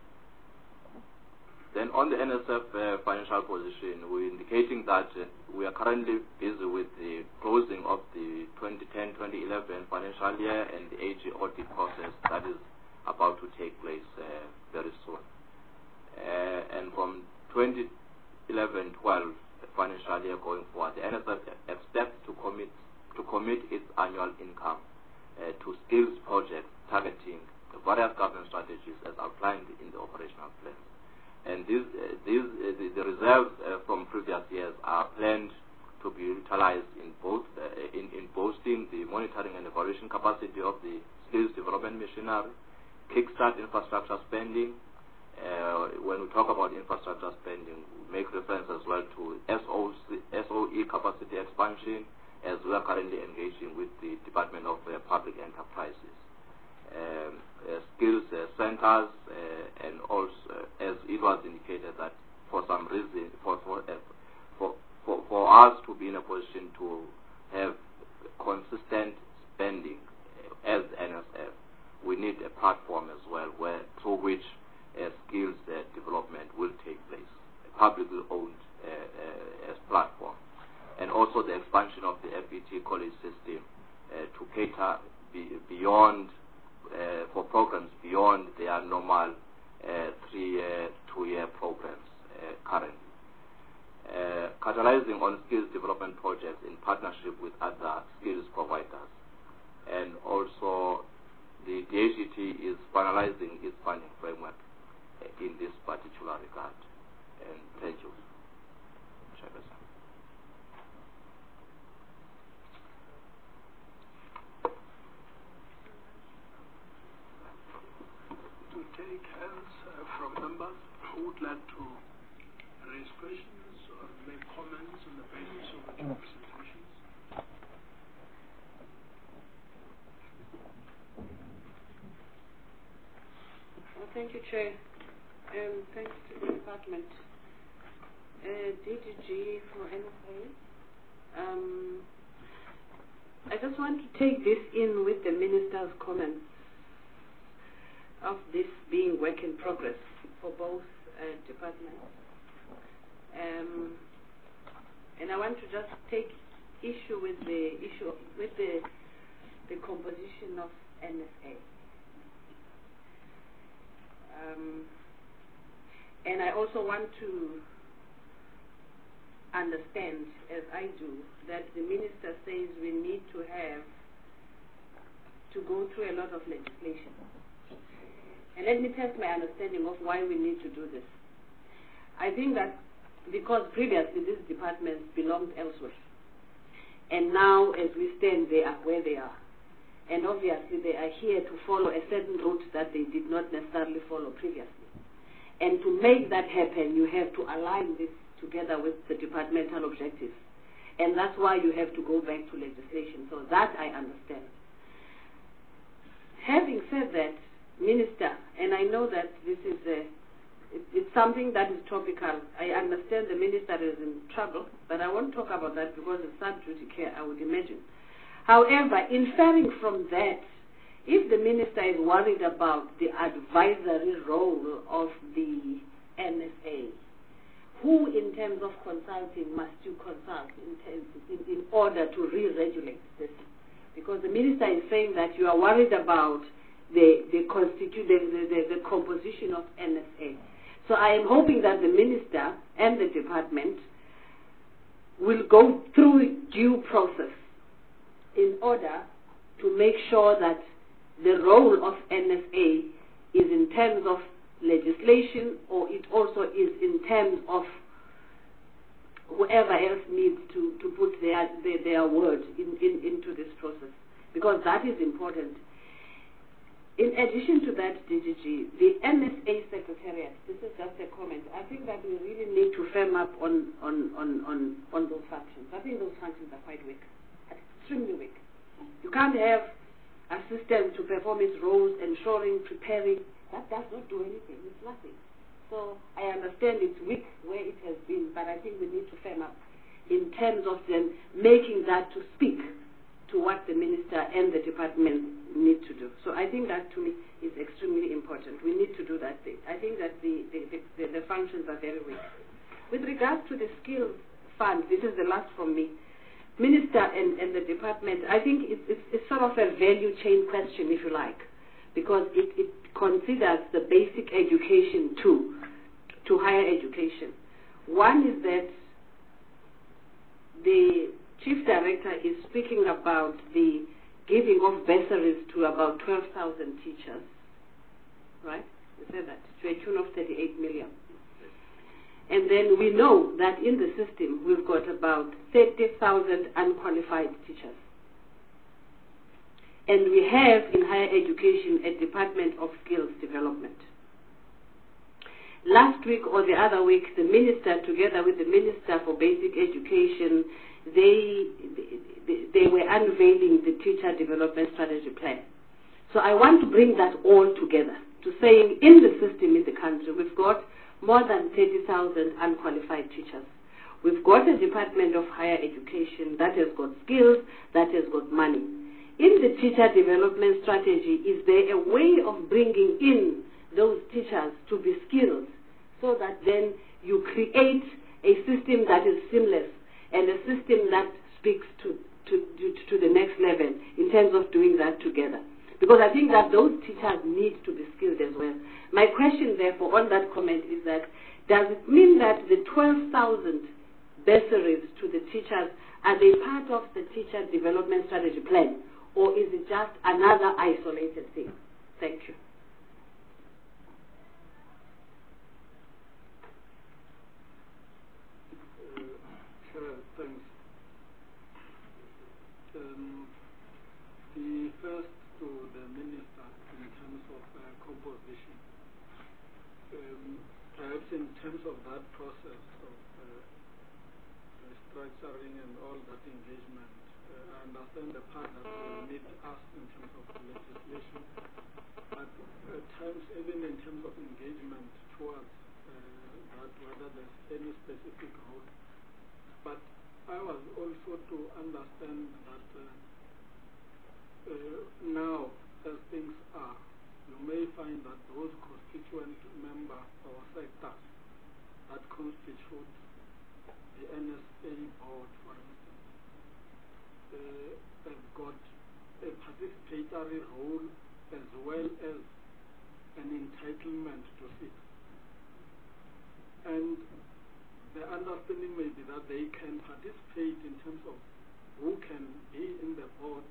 Then on the N S F uh, financial position, we're indicating that uh, we are currently busy with the closing of the twenty ten twenty eleven financial year and the A G audit process that is about to take place uh, very soon. Uh, and from twenty eleven twelve financial year going forward, the N S F expects to commit to commit its annual income uh, to skills projects targeting the various government strategies as outlined in the operational plan. And these, uh, these, uh, the, the reserves uh, from previous years are planned to be utilized in both uh, in, in boosting the monitoring and evaluation capacity of the skills development machinery, kickstart infrastructure spending. Uh, when we talk about infrastructure spending, we make reference as well to S O C, S O E capacity expansion, as we are currently engaging with the Department of uh, Public Enterprises. Um, uh, skills uh, centers, uh, and also, uh, as it was indicated, that for some reason, for for, uh, for for for us to be in a position to have consistent spending uh, as N S F, we need a platform as well, where through which uh, skills uh, development will take place, a publicly owned uh, uh, as platform, and also the expansion of the F E T college system uh, to cater be, beyond. Uh, for programs beyond their normal uh, three-year, two-year programs uh, currently. Uh, capitalizing on skills development projects in partnership with other skills providers. And also the D H E T is finalizing its funding framework uh, in this particular regard. And thank you, Chairperson. Take hands uh, from members who would like to raise questions or make comments on the basis of the two presentations. Well, thank you, Chair. Um, thanks to the department. Uh, D D G for N S A. Um, I just want to take this in with the Minister's comments of this being work in progress for both uh, departments. Um, and I want to just take issue with the issue with the the composition of N S A. Um, and I also want to understand, as I do, that the Minister says we need to have to go through a lot of legislation. And let me test my understanding of why we need to do this. I think that because previously these departments belonged elsewhere, and now as we stand, they are where they are. And obviously they are here to follow a certain route that they did not necessarily follow previously. And to make that happen, you have to align this together with the departmental objectives. And that's why you have to go back to legislation. So that I understand. Having said that, Minister, and I know that this is a, it, it's something that is topical. I understand the Minister is in trouble, but I won't talk about that because it's sub-duty care, I would imagine. However, inferring from that, if the Minister is worried about the advisory role of the N S A, who in terms of consulting must you consult in, terms, in, in order to re-regulate this? Because the Minister is saying that you are worried about the the, constitu- the, the, the composition of N S A. So I am hoping that the Minister and the department will go through due process in order to make sure that the role of N S A is in terms of legislation, or it also is in terms of whoever else needs to, to put their, their, their word in, in, into this process, because that is important. In addition to that, D G G, the M S A Secretariat, this is just a comment, I think that we really need to firm up on, on, on, on, on those functions. I think those functions are quite weak, extremely weak. can't have assistants to perform its roles, ensuring, preparing. That does not do anything. It's nothing. So I understand it's weak where it has been, but I think we need to firm up in terms of them making that to speak to what the minister and the department need to do. So I think that to me is extremely important. We need to do that thing. I think that the, the, the, the functions are very weak. With regards to the skills fund, this is the last from me. Minister and, and the department, I think it's, it's, it's sort of a value chain question, if you like, because it, it considers the basic education too, to higher education. One is that the Chief Director is speaking about the giving of bursaries to about twelve thousand teachers, right? You said that, to a tune of thirty-eight million. And then we know that in the system we've got about thirty thousand unqualified teachers. And we have in higher education a Department of Skills Development. Last week or the other week, the minister, together with the Minister for Basic Education, they, they, they were unveiling the Teacher Development Strategy Plan. So I want to bring that all together to saying in the system in the country, we've got more than thirty thousand unqualified teachers. We've got a Department of Higher Education that has got skills, that has got money. In the Teacher Development Strategy, is there a way of bringing in those teachers to be skilled so that then you create a system that is seamless and a system that speaks to, to, to, to the next level in terms of doing that together? Because I think that those teachers need to be skilled as well. My question, therefore, on that comment is that, does it mean that the twelve thousand bursaries to the teachers, are they part of the Teacher Development Strategy Plan, or is it just another isolated thing? Thank you. Sure, thanks. Um, the first to the minister in terms of uh, composition. Um, perhaps in terms of that process of uh, restructuring and all that engagement, uh, I understand the part that will need us in terms of legislation, but at times, even in terms of engagement towards uh, that, whether there's any specific role. But I was also to understand that uh, uh, now, as things are, you may find that those constituent members or sectors that constitute the N S A board, for instance, uh, have got a participatory role as well as an entitlement to sit. And the understanding may be that they can participate in terms of who can be in the board,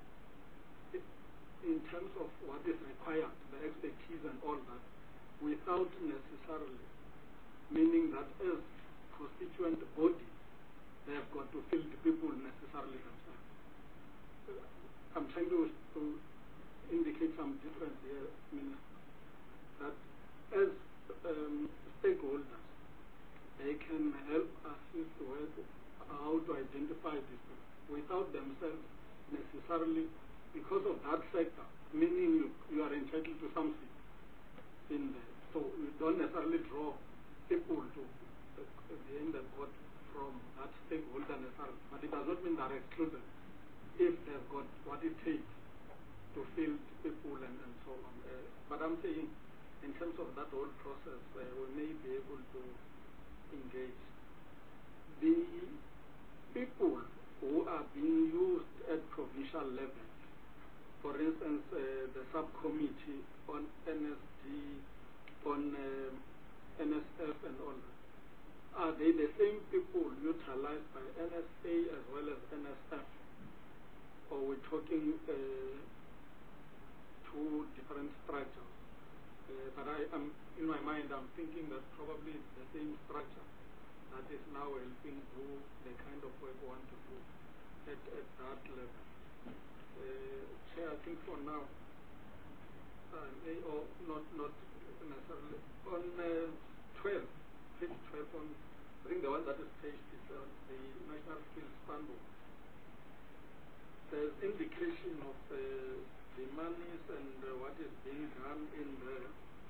in terms of what is required, the expertise and all that, without necessarily meaning that as constituent body, they have got to fill the people necessarily themselves. I'm trying to, to indicate some difference here, Minister, that as um, stakeholders, they can help assist with how to identify these people without themselves necessarily, because of that sector, meaning you, you are entitled to something in there. So you don't necessarily draw people to uh, be in the board from that stakeholder necessarily, but it does not mean they're excluded if they've got what it takes to field people and, and so on. Uh, but I'm saying, in terms of that whole process, uh, we may be able to engage the people who are being used at provincial level. For instance, uh, the subcommittee on N S D, on um, N S F and all that. Are they the same people neutralized by N S A as well as N S F? Or we're talking uh, two different structures? Uh, but I am, in my mind, I'm thinking that probably it's the same structure that is now helping do the kind of work we want to do at, at that level. Uh, Chair, I think for now, uh, may, or not not necessarily, on uh, twelve, page twelve, on, I think the one that is paged is uh, the National Skills Handbook. there's indication of uh, the monies and uh, what is being done in the,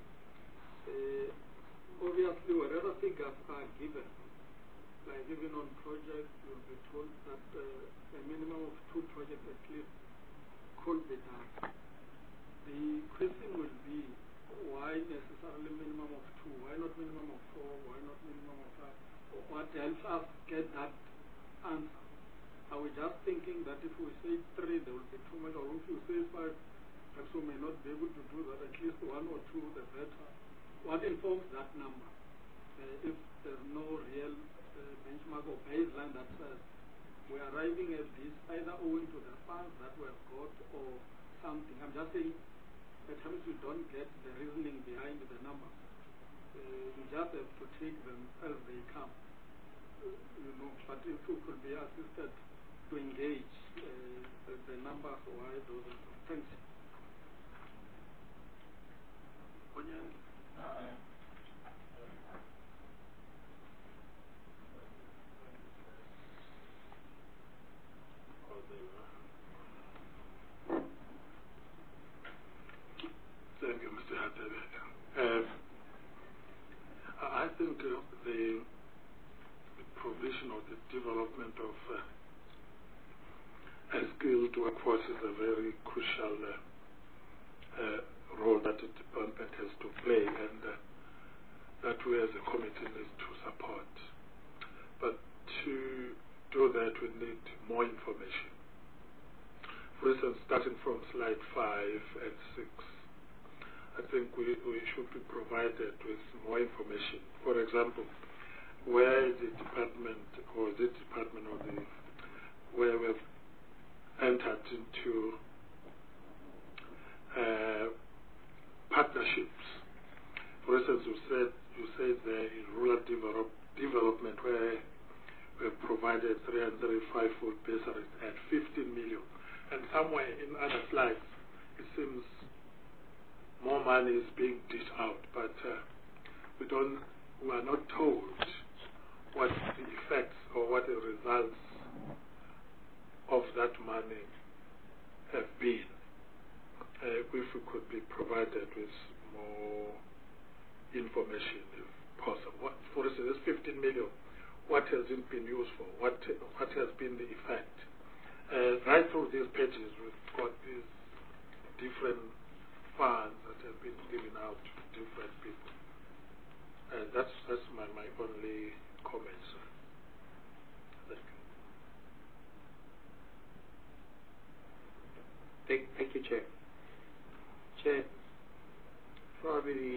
uh, obviously whatever figures are given, like even on projects, you'll be told that uh, a minimum of two projects at least could be done. The question will be, why necessarily minimum of two? Why not minimum of four? Why not minimum of five? What helps us get that answer? Are we just thinking that if we say three, there will be too much, or if you say five, perhaps we may not be able to do that, at least one or two, the better? What informs that number? Uh, if there's no real uh, benchmark or baseline that says we're arriving at this either owing to the funds that we have got or something. I'm just saying, at times we don't get the reasoning behind the numbers. Uh, we just have to take them as they come. Uh, you know, but if we could be assisted to engage uh, the, the numbers, why those are. Thanks. Thank you, Mister Hatebe. Uh, I think uh, the, the provision of the development of uh, a skilled workforce is a very crucial uh, uh, role that the department has to play, and uh, that we as a committee need to support. But to do that, we need more information. For instance, starting from slide five and six, I think we, we should be provided with more information. For example, where the department or the department or the where we've entered into uh, partnerships. For instance, you said you said there in rural develop, development where we've provided three hundred thirty-five food bursaries at fifteen million, and somewhere in other slides it seems more money is being dished out, but uh, we don't, we are not told what the effects or what the results of that money have been. Uh, if we could be provided with more information, if possible. What, for instance, this fifteen million, what has it been used for? What what has been the effect? Uh, right through these pages, we've got these different funds that have been given out to different people. And uh, that's that's my, my only comment, sir. Thank you. Thank, thank you, Chair. Chair, probably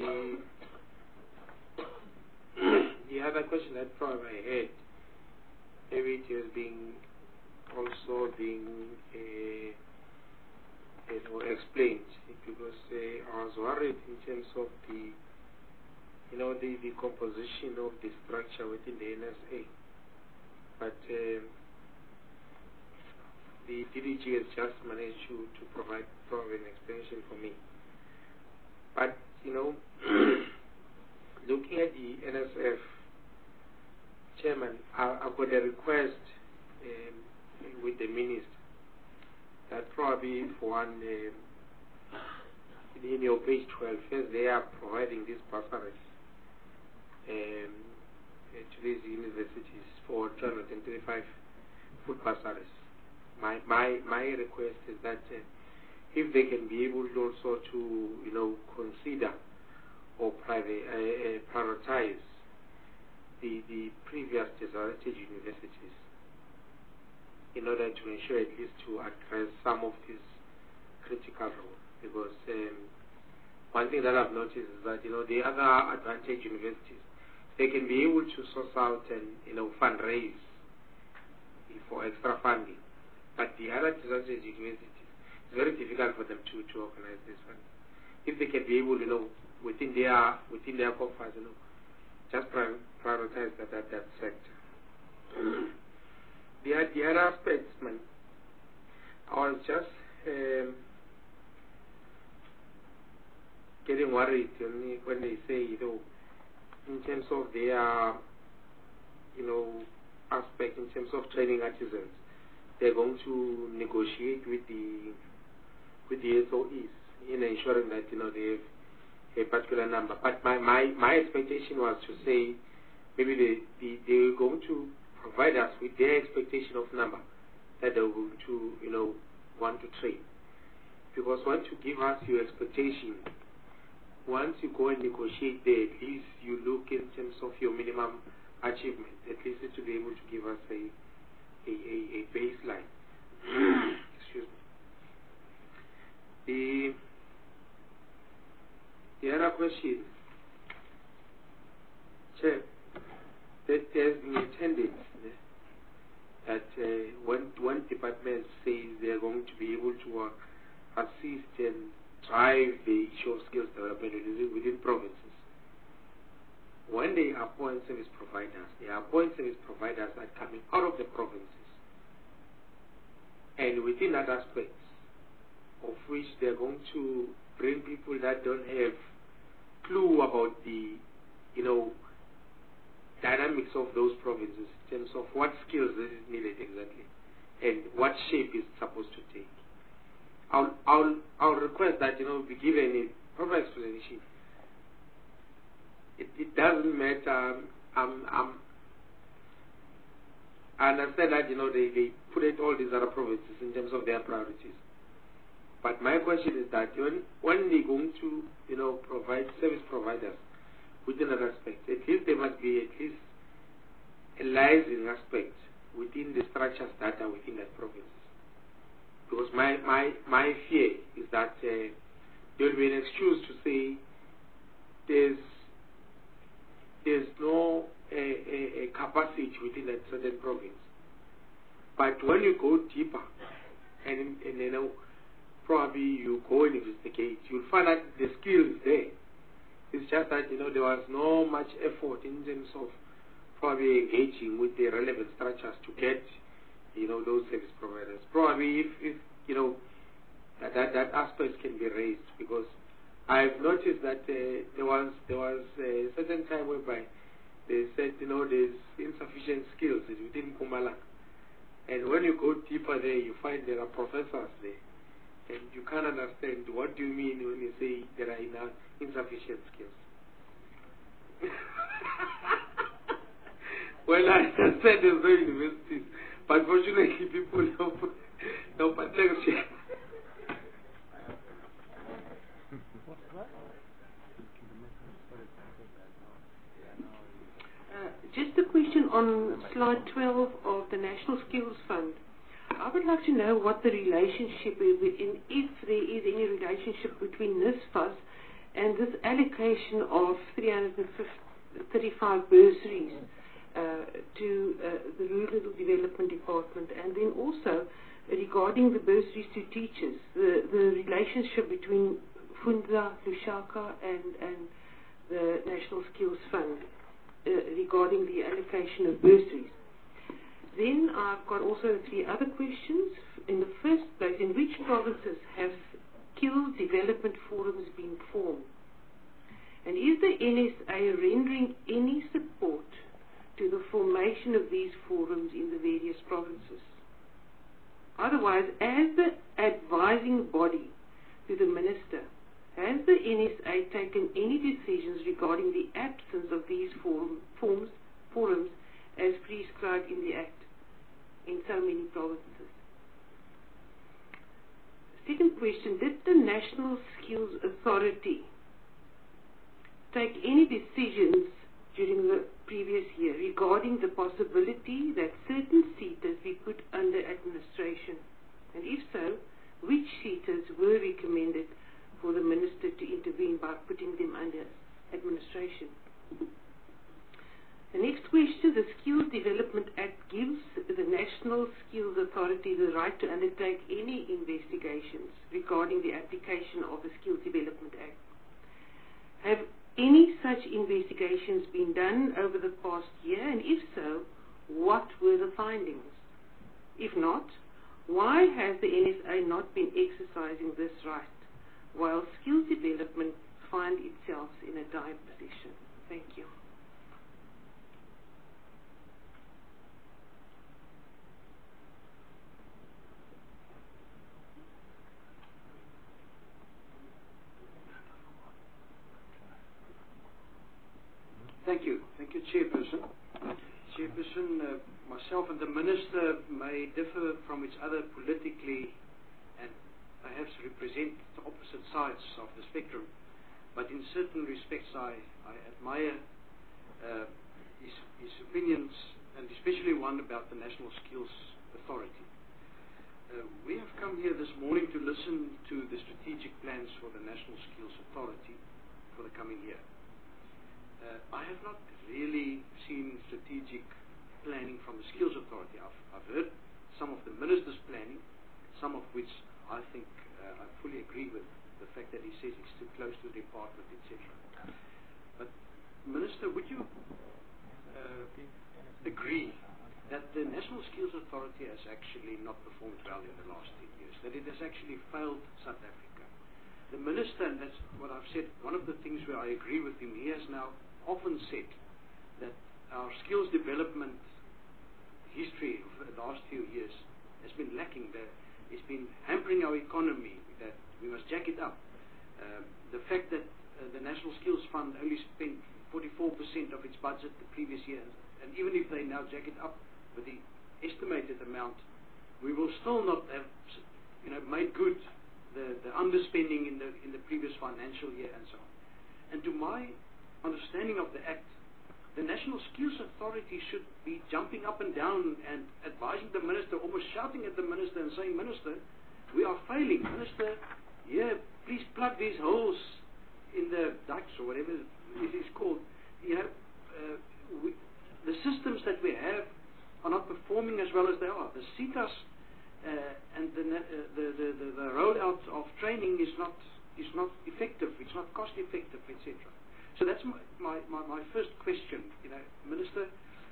the other question that probably I had, maybe it has been also being uh, you know, explained, because uh, I was worried in terms of the, you know, the, the composition of the structure within the N S A. But uh, the D D G has just managed to, to provide probably an explanation for me. But, you know, looking at the N S F, Chairman, I, I've got a request um, with the Minister that probably for one, uh, in your page twelve, as they are providing these bursaries um, to these universities for two hundred thirty-five food bursaries. My, my, my request is that uh, if they can be able also to, you know, consider or private, uh, uh, prioritize the, the previous disadvantaged universities in order to ensure at least to address some of these critical roles. Because um, one thing that I've noticed is that, you know, the other advantaged universities, they can be able to source out and, you know, fundraise for extra funding. But the other disadvantaged universities, it's very difficult for them to, to organize this funding. If they can be able, you know, within their within their coffers, you know, just prioritize that that, that sector. the, the other aspects, man, I was just um, getting worried when they say, you know, in terms of their, you know, aspect in terms of training artisans. they're going to negotiate with the with the S O Es in ensuring that you know they have a particular number. But my, my, my expectation was to say maybe they, they they're going to provide us with their expectation of number that they're going to you know want to train. Because once you give us your expectation, once you go and negotiate there, at least you look in terms of your minimum achievement, at least to be able to give us a a, a, a baseline. Excuse me. The, the other question, Chair, that there's been a tendency that uh, when one department says they're going to be able to uh, assist and drive the issue of skills development within, within provinces. When they appoint service providers, they appoint service providers that are coming out of the provinces. And within that aspect, of which they're going to bring people that don't have clue about the, you know, dynamics of those provinces in terms of what skills is needed exactly and what shape it's supposed to take. I'll, I'll, I'll request that, you know, be given a proper explanation. It, it doesn't matter. Um, um, I understand that, you know, they, they put it all these other provinces in terms of their priorities. But my question is that when, when they're going to, you know, provide service providers within that aspect, at least there must be at least a liaising aspect within the structures that are within that province. Because my, my, my fear is that uh, there will be an excuse to say there's there's no uh, a, a capacity within that certain province. But when you go deeper and, and you know, probably you go and investigate, you'll find that the skill is there. It's just that, you know, there was no much effort in terms of probably engaging with the relevant structures to get, you know, those service providers. Probably if, if you know, that, that, that aspect can be raised, because I've noticed that uh, there was there was a certain time whereby they said, you know, there's insufficient skills within Mpumalanga. And when you go deeper there, you find there are professors there. And you can't understand what do you mean when you say there are enough insufficient skills. Well, I said there's no universities, but fortunately people don't put no potential. Uh, just a question on slide twelve of the National Skills Fund. I would like to know what the relationship is, in, if there is any relationship between NSFAS and this allocation of three hundred thirty-five bursaries uh, to uh, the Rural Development Department, and then also regarding the bursaries to teachers, the, the relationship between Fundza Lushaka and, and the National Skills Fund uh, regarding the allocation of bursaries. Then I've got also three other questions. In the first place, in which provinces have skills development forums been formed? And is the N S A rendering any support to the formation of these forums in the various provinces? Otherwise, as the advising body to the Minister, has the N S A taken any decisions regarding the absence of these form, forms, forums as prescribed in the Act in so many provinces? Second question, did the National Skills Authority take any decisions during the previous year regarding the possibility that certain seaters be put under administration? And if so, which seaters were recommended for the Minister to intervene by putting them under administration? The next question, the Skills Development Act gives the National Skills Authority the right to undertake any investigations regarding the application of the Skills Development Act. Have any such investigations been done over the past year, and if so, what were the findings? If not, why has the N S A not been exercising this right, while skills development finds itself in a dire position? Thank you. Thank you. Thank you, Chairperson. Chairperson, uh, myself and the Minister may differ from each other politically and perhaps represent the opposite sides of the spectrum, but in certain respects I, I admire uh, his, his opinions, and especially one about the National Skills Authority. Uh, we have come here this morning to listen to the strategic plans for the National Skills Authority for the coming year. Uh, I have not really seen strategic planning from the Skills Authority. I've, I've heard some of the Minister's planning, some of which I think uh, I fully agree with, the fact that he says it's too close to the department, et cetera. But, Minister, would you uh, agree that the National Skills Authority has actually not performed well in the last ten years, that it has actually failed South Africa? The Minister, and that's what I've said, one of the things where I agree with him, he has now often said that our skills development history of the last few years has been lacking. The, it's been hampering our economy, that we must jack it up. Uh, the fact that uh, the National Skills Fund only spent forty-four percent of its budget the previous year, and even if they now jack it up with the estimated amount, we will still not have, you know, made good the, the underspending in the in the previous financial year and so on. And to my understanding of the Act, the National Skills Authority should be jumping up and down and advising the Minister, almost shouting at the Minister and saying, Minister, we are failing. Minister, yeah, please plug these holes in the dikes or whatever it is called. You know, uh, we, the systems that we have are not performing as well as they are. The C I T A S uh, and the, uh, the, the, the, the rollout of training is not is not effective. It's not cost effective, et cetera. So that's my, my, my, my first question. You know, Minister,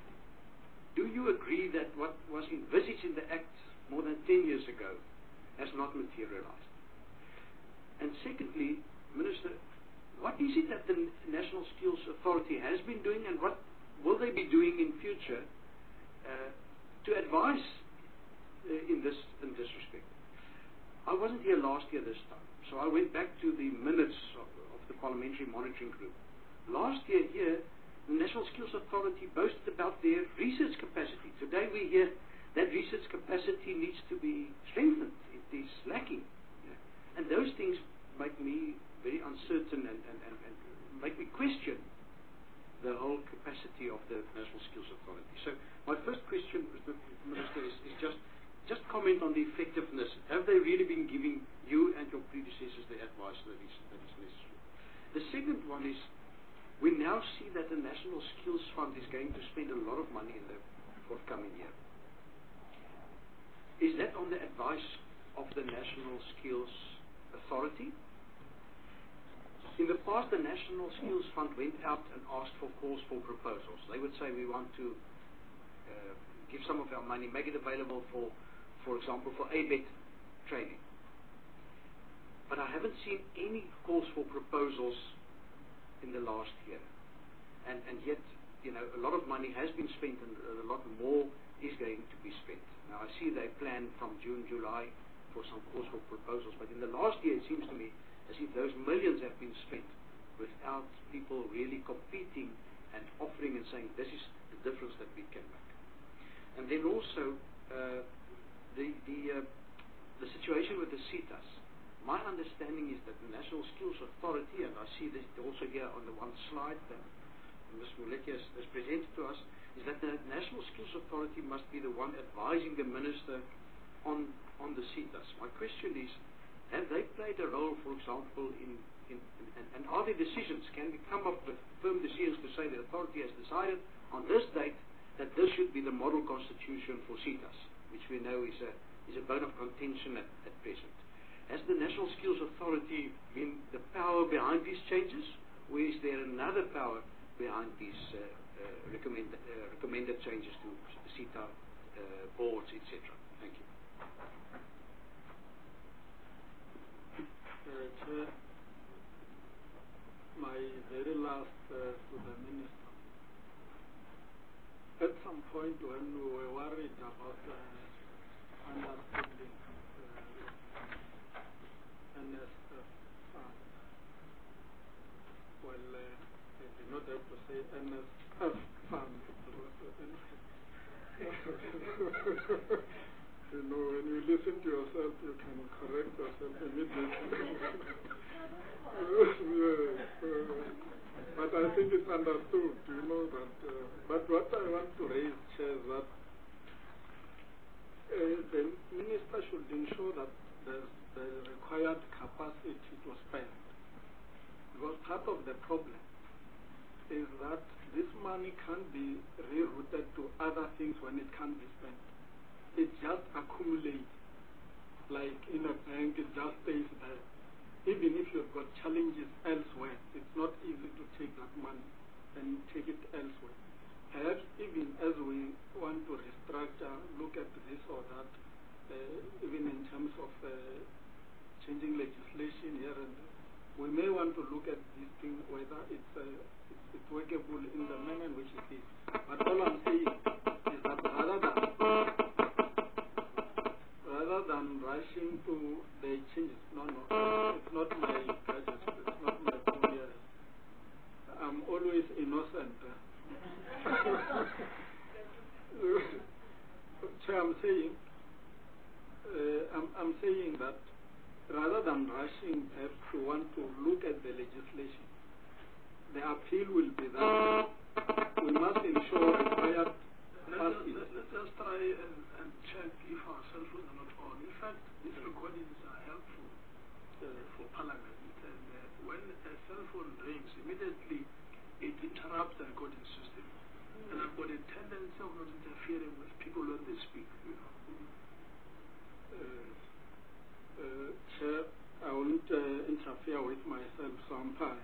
do you agree that what was envisaged in the Act more than ten years ago has not materialized? And secondly, Minister, what is it that the National Skills Authority has been doing, and what will they be doing in future uh, to advise uh, in this in this respect? I wasn't here last year this time, so I went back to the minutes of, of the Parliamentary Monitoring Group. Last year here, the National Skills Authority boasted about their research capacity. Today we hear that research capacity needs to be strengthened. It is lacking. Yeah. And those things make me very uncertain and, and, and, and make me question the whole capacity of the National Skills Authority. So my first question, Mister Minister, is, is just just comment on the effectiveness. Have they really been giving you and your predecessors the advice that is, that is necessary? The second one is, we now see that the National Skills Fund is going to spend a lot of money in the forthcoming year. Is that on the advice of the National Skills Authority? In the past, the National Skills Fund went out and asked for calls for proposals. They would say, we want to uh, give some of our money, make it available for, for example, for A B E T training. But I haven't seen any calls for proposals in the last year. And, and yet, you know, a lot of money has been spent and a lot more is going to be spent. Now, I see they plan from June, July for some calls for proposals, but in the last year, it seems to me as if those millions have been spent without people really competing and offering and saying, this is the difference that we can make. And then also, uh, the, the, uh, the situation with the C I T A S. My understanding is that the National Skills Authority, and I see this also here on the one slide that Miz Molefe has, has presented to us, is that the National Skills Authority must be the one advising the Minister on, on the C I T A S. My question is, have they played a role, for example, in, in, in and, and are there decisions? Can we come up with firm decisions to say the authority has decided on this date that this should be the model constitution for C I T A S, which we know is a, is a bone of contention at, at present? Has the National Skills Authority been the power behind these changes, or is there another power behind these uh, uh, recommend, uh, recommended changes to C I T A uh, boards, et cetera? Thank you. Uh, Chair, my very last uh, to the Minister. At some point when we were worried about uh, understanding N S F fund, well, uh, I did not have to say N S yourself, you can correct yourself immediately. Yes, uh, but I think it's understood, you know, that, uh, but what I want to raise, Chair, is that uh, the Minister should ensure that there's the required capacity to spend. Because part of the problem is that this money can't be rerouted to other things when it can't be spent. It just accumulates, like in a bank, it just stays there. Even if you've got challenges elsewhere, it's not easy to take that money and take it elsewhere. Perhaps even as we want to restructure, look at this or that, uh, even in terms of uh, changing legislation here and there, we may want to look at this thing, whether it's, uh, it's, it's workable in the manner in which it is. But all I'm saying is that rather than, rather than rushing to the changes, no, no, it's not my gadget, it's not my phone. I'm always innocent. So I'm saying, uh, I'm, I'm saying that rather than rushing perhaps to want to look at the legislation, the appeal will be that we must ensure required capacity. Let's, let's just try and, and check if our cell phones are not on. In fact, these recordings are helpful uh, for Parliament. And uh, when a cell phone rings, immediately it interrupts the recording system. And I've got a tendency of not interfering with people when they speak, you know. Uh, Uh, Chair, I won't uh, interfere with myself, so I'm fine.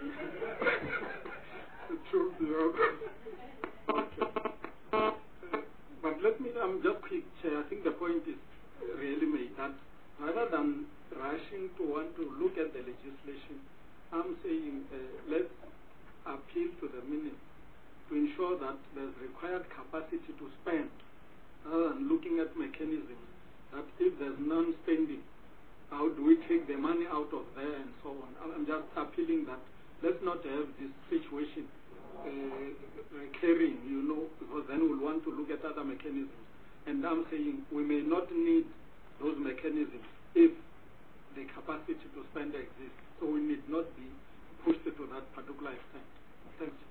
The truth is, okay. Uh, but let me, I'm just quick, Chair. I think the point is really made that rather than rushing to want to look at the legislation, I'm saying uh, let's appeal to the Minister to ensure that there's required capacity to spend, rather than looking at mechanisms that if there's non-spending, how do we take the money out of there and so on. I'm just appealing that let's not have this situation uh, recurring, you know, because then we'll want to look at other mechanisms. And I'm saying we may not need those mechanisms if the capacity to spend exists. So we need not be pushed to that particular extent. Thank you.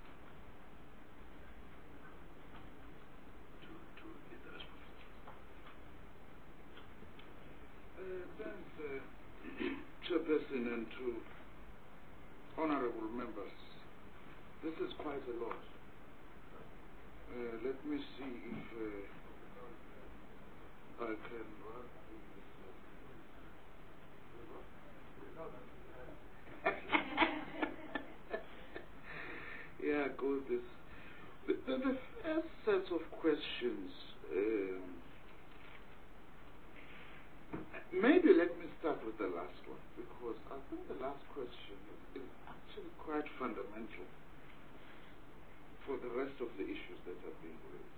Thanks, uh, Chairperson, and to honorable members. This is quite a lot. Uh, let me see if uh, I can run yeah, go this. The, the, the first set of questions. Um, Maybe let me start with the last one, because I think the last question is, is actually quite fundamental for the rest of the issues that are being raised.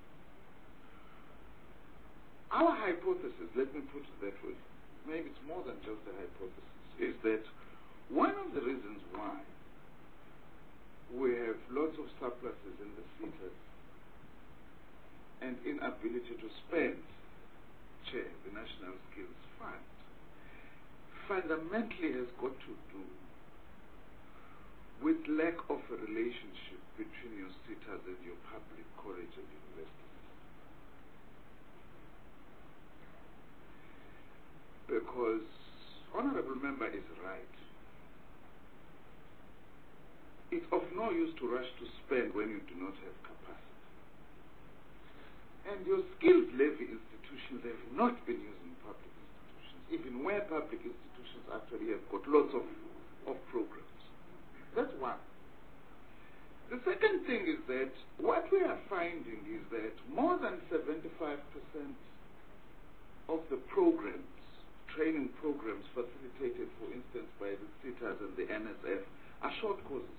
Our hypothesis, let me put it that way, maybe it's more than just a hypothesis, is that one of the reasons why we have lots of surpluses in the SETAs and inability to spend, Chair, the National Skills Fund, fundamentally has got to do with lack of a relationship between your SETAs and your public college and universities. Because honorable member is right. It's of no use to rush to spend when you do not have capacity. And your skills levy institutions have not been using public institutions, even where public institutions actually have got lots of, of programs. That's one. The second thing is that what we are finding is that more than seventy-five percent of the programs, training programs facilitated, for instance, by the SETAs and the N S F, are short courses.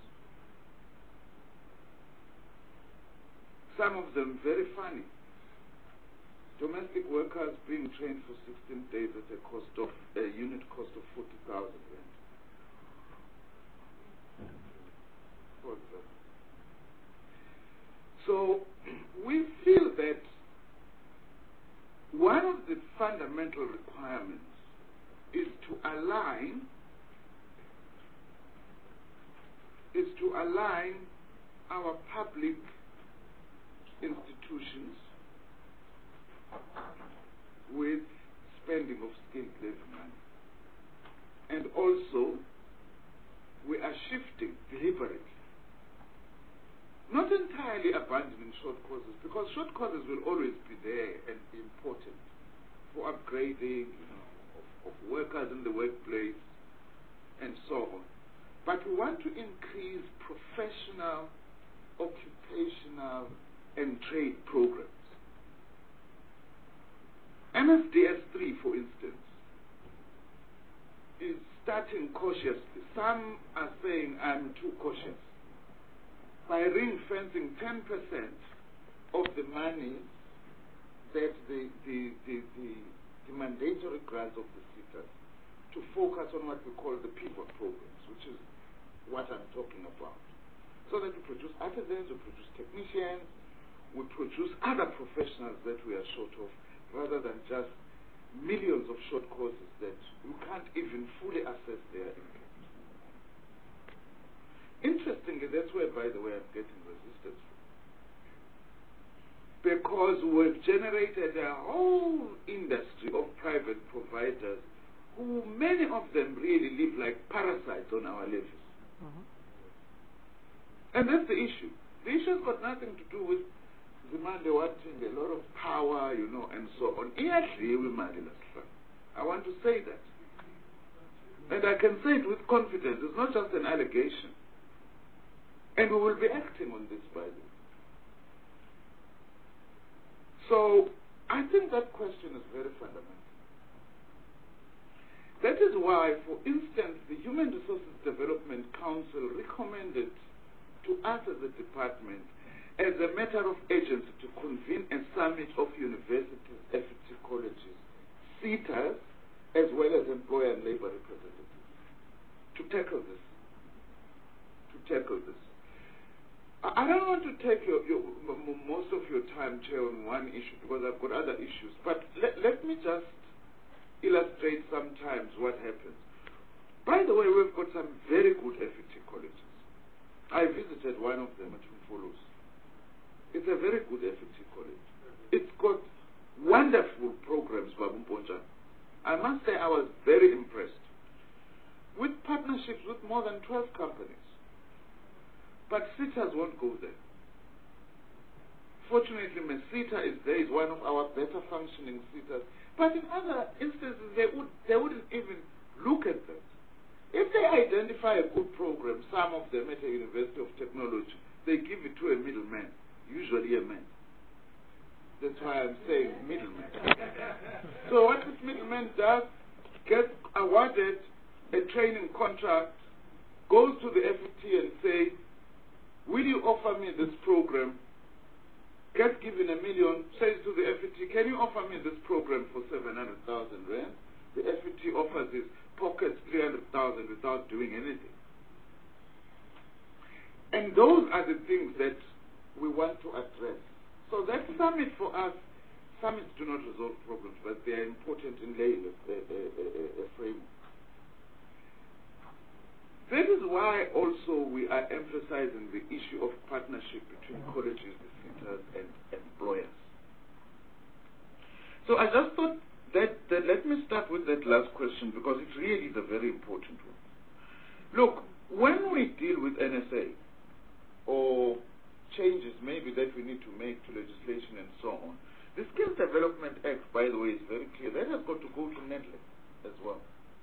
Some of them very funny. Domestic workers being trained for sixteen days at a cost of a unit cost of forty thousand rand. For example. So we feel that one of the fundamental requirements is to align is to align our public institutions with spending of skilled labor money. And also, we are shifting deliberately, not entirely abandoning short courses, because short courses will always be there and be important for upgrading, you know, of, of workers in the workplace and so on. But we want to increase professional, occupational, and trade programs. M S D S three, for instance, is starting cautiously. Some are saying I'm too cautious. By ring-fencing ten percent of the money that the, the, the, the, the mandatory grants of the SETAs to focus on what we call the pivot programs, which is what I'm talking about. So that we produce artisans, we produce technicians, we produce other professionals that we are short of, rather than just millions of short courses that you can't even fully assess their impact. Interestingly, that's where, by the way, I'm getting resistance from. Because we've generated a whole industry of private providers who, many of them really live like parasites on our levees. Mm-hmm. And that's the issue. The issue has got nothing to do with the man they wanting a lot of power, you know, and so on. I want to say that. And I can say it with confidence. It's not just an allegation. And we will be acting on this, by the way. So, I think that question is very fundamental. That is why, for instance, the Human Resources Development Council recommended to us as a department, as a matter of urgency, to convene a summit of universities, F T colleges, SETAs, as well as employer and labor representatives, to tackle this. To tackle this. I don't want to take your, your, most of your time, Chair, on one issue, because I've got other issues. But let, let me just illustrate sometimes what happens. By the way, we've got some very good F T colleges. I visited one of them at Mfolozi. It's a very good F T college. It's got wonderful programs, Babu Mponja. I must say I was very impressed. With partnerships with more than twelve companies. But SETAs won't go there. Fortunately, MESITA is there, is one of our better functioning SETAs. But in other instances, they, would, they wouldn't even look at that. If they identify a good program, some of them at a University of Technology, they give it to a middleman, usually a man. That's why I'm saying middleman. So what this middleman does, gets awarded a training contract, goes to the F T and say, will you offer me this program? Gets given a million, says to the F T, can you offer me this program for seven hundred thousand rand? The F T offers his pockets three hundred thousand without doing anything. And those are the things that we want to address. So that summit for us, summits do not resolve problems, but they are important in laying a, a, a, a framework. That is why also we are emphasizing the issue of partnership between colleges, the centers, and employers. So I just thought that, that let me start with that last question, because it really is a very important one. Look, when we deal with N S A or changes maybe that we need to make to legislation and so on, the Skills Development Act, by the way, is very clear. That has got to go to NEDLAC as well.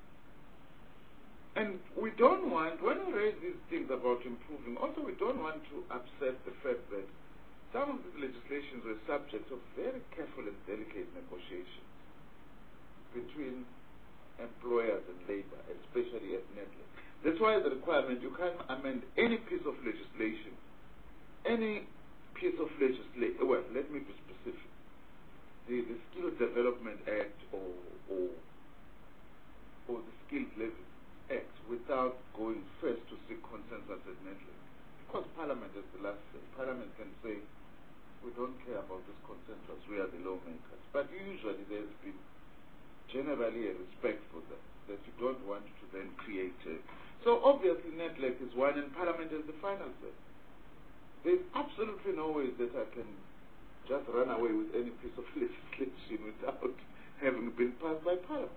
And we don't want, when we raise these things about improving, also we don't want to upset the fact that some of these legislations were subject of very careful and delicate negotiations between employers and labor, especially at NEDLAC. That's why the requirement, you can't amend any piece of legislation, any piece of legislation, well, let me be specific. The, the Skills Development Act or, or, or the Skills Levy Act without going first to seek consensus at NEDLAC. Because Parliament is the last say. Parliament can say, we don't care about this consensus, we are the lawmakers. But usually been generally a respect for that, that you don't want to then create a... So obviously NEDLAC is one and Parliament is the final say. There's absolutely no way that I can just run away with any piece of legislation without having been passed by Parliament.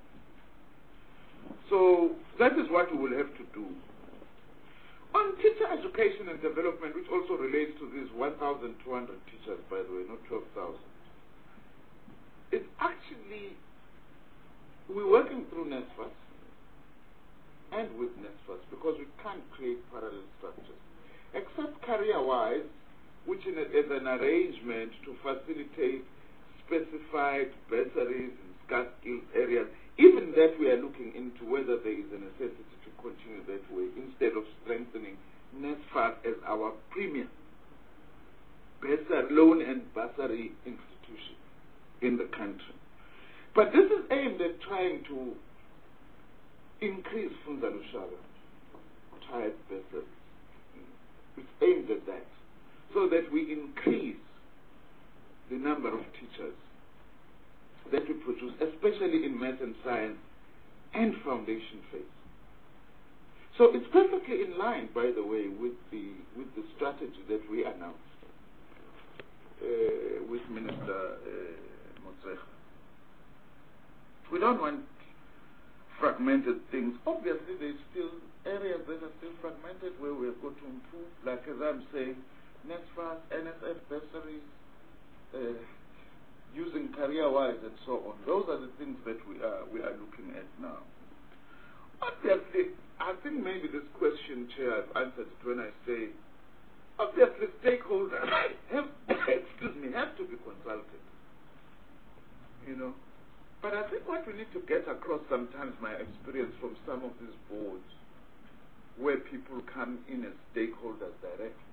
So that is what we will have to do. On teacher education and development, which also relates to these one thousand two hundred teachers, by the way, not twelve thousand, it's actually, we're working through NSFAS and with NSFAS because we can't create parallel structures. Except career-wise, which in a, is an arrangement to facilitate specified bursaries in scarce skills areas, even that we are looking into whether there is a necessity to continue that way instead of strengthening NSFAS as our premier bursary, loan and bursary institution in the country. But this is aimed at trying to increase Funza Lushaka type bursaries. It's aimed at that, so that we increase the number of teachers that we produce, especially in math and science and foundation phase. So it's perfectly in line, by the way, with the with the strategy that we announced uh, with Minister uh, Motshekga. We don't want fragmented things. Obviously, there's still areas that are still fragmented where we have got to improve, like as I'm saying, NSFAS, N S F bursaries, uh, using career-wise and so on. Those are the things that we are we are looking at now. Obviously, I think maybe this question, Chair, I've answered it when I say, obviously stakeholders have, excuse me, have to be consulted. You know, but I think what we need to get across sometimes, my experience from some of these boards, where people come in as stakeholders directly,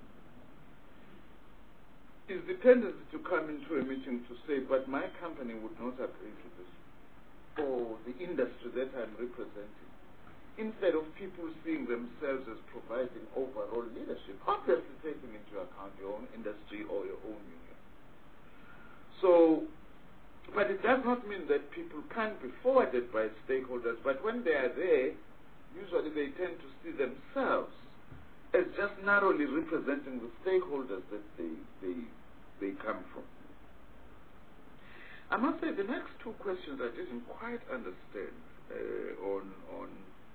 is the tendency to come into a meeting to say, but my company would not agree to this, or the industry that I'm representing, instead of people seeing themselves as providing overall leadership, obviously taking into account your own industry or your own union. So, but it does not mean that people can't be forwarded by stakeholders, but when they are there, usually they tend to see themselves as just narrowly representing the stakeholders that they, they, they come from. I must say the next two questions I didn't quite understand uh, on, on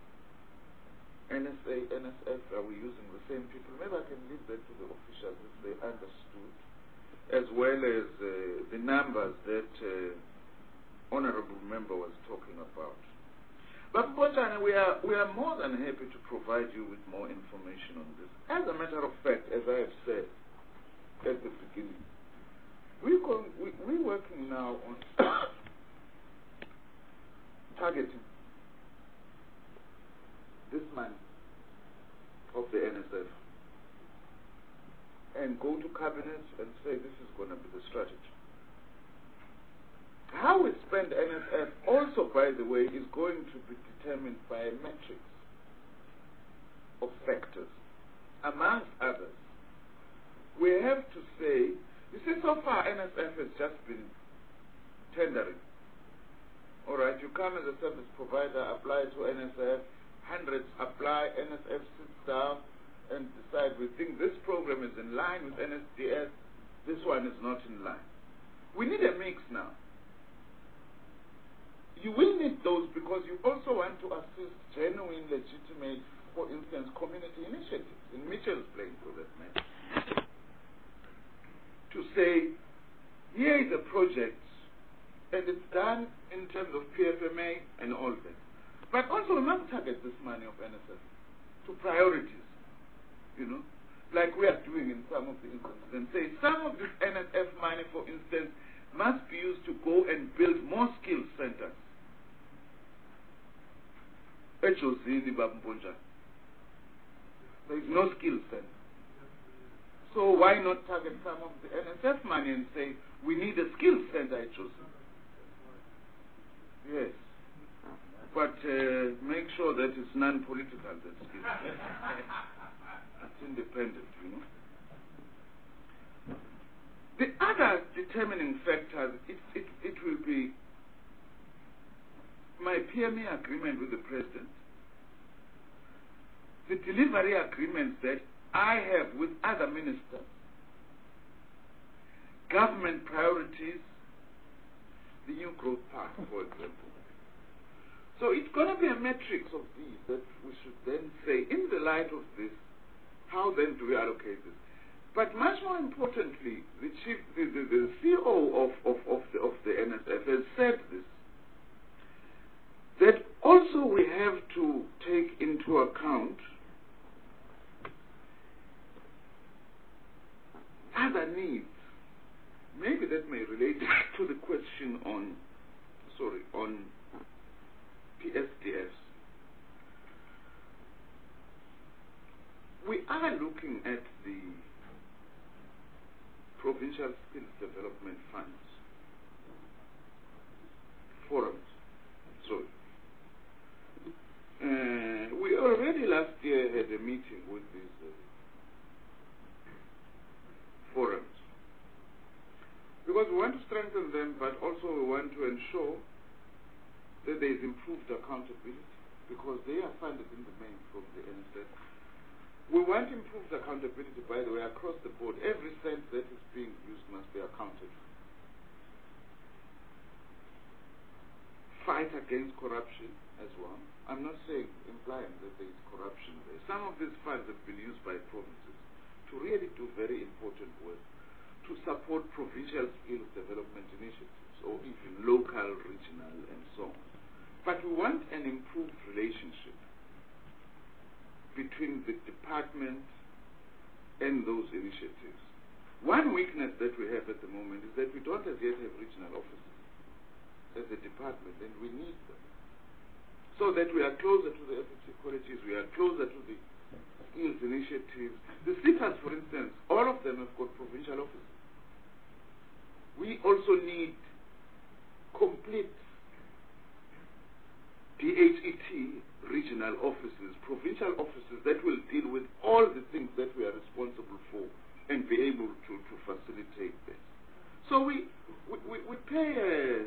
N S A, N S F, are we using the same people? Maybe I can leave that to the officials if they understood, as well as uh, the numbers that uh, Honorable Member was talking about. But Mbonjana, we are we are more than happy to provide you with more information on this. As a matter of fact, as I have said at the beginning, we're, going, we, we're working now on targeting this money of the N S F and go to cabinet and say this is going to be the strategy. How we spend N S F also, by the way, is going to be determined by a matrix of factors. Amongst others, we have to say, you see, so far N S F has just been tendering. All right, you come as a service provider, apply to N S F, hundreds apply, N S F sits down and decide, we think this program is in line with N S D S, this one is not in line. We need a mix now. You will need those because you also want to assist genuine, legitimate, for instance, community initiatives, in Mitchell's Plain for that matter. To say, here is a project, and it's done in terms of P F M A and all that. But also we must target this money of N S F to priorities, you know, like we are doing in some of the instances, and say some of this N S F money, for instance, must be used to go and build more skills centers. There is no skill center. So why not target some of the N S F money and say, we need a skill center at Joseph? Yes. But uh, make sure that it's non-political, that skill center. It's independent, you know. The other determining factors, it, it, it will be a P M A agreement with the President, the delivery agreements that I have with other ministers, government priorities, the New Growth Pact, for example. So it's going to be a matrix of these that we should then say, in the light of this, how then do we allocate this? But much more importantly, the chief, the, the, the C E O of, of, of, the, of the N S F has said this, that also we have to take into account other needs. Maybe that may relate to the question on, sorry, on P S D Fs. We are looking at the Provincial Skills Development Funds, forums, sorry. Uh, we already last year had a meeting with these uh, forums, because we want to strengthen them, but also we want to ensure that there is improved accountability, because they are funded in the main from the N S F. We want improved accountability, by the way, across the board. Every cent that is being used must be accounted for. Fight against corruption as well. I'm not saying, implying that there is corruption there. Some of these funds have been used by provinces to really do very important work, to support provincial skills development initiatives, or even local, regional, and so on. But we want an improved relationship between the department and those initiatives. One weakness that we have at the moment is that we don't as yet have regional offices as a department, and we need them, so that we are closer to the F F C colleges, we are closer to the skills initiatives. The C I T As, for instance, all of them have got provincial offices. We also need complete D H E T regional offices, provincial offices that will deal with all the things that we are responsible for and be able to, to facilitate this. So we, we, we pay a,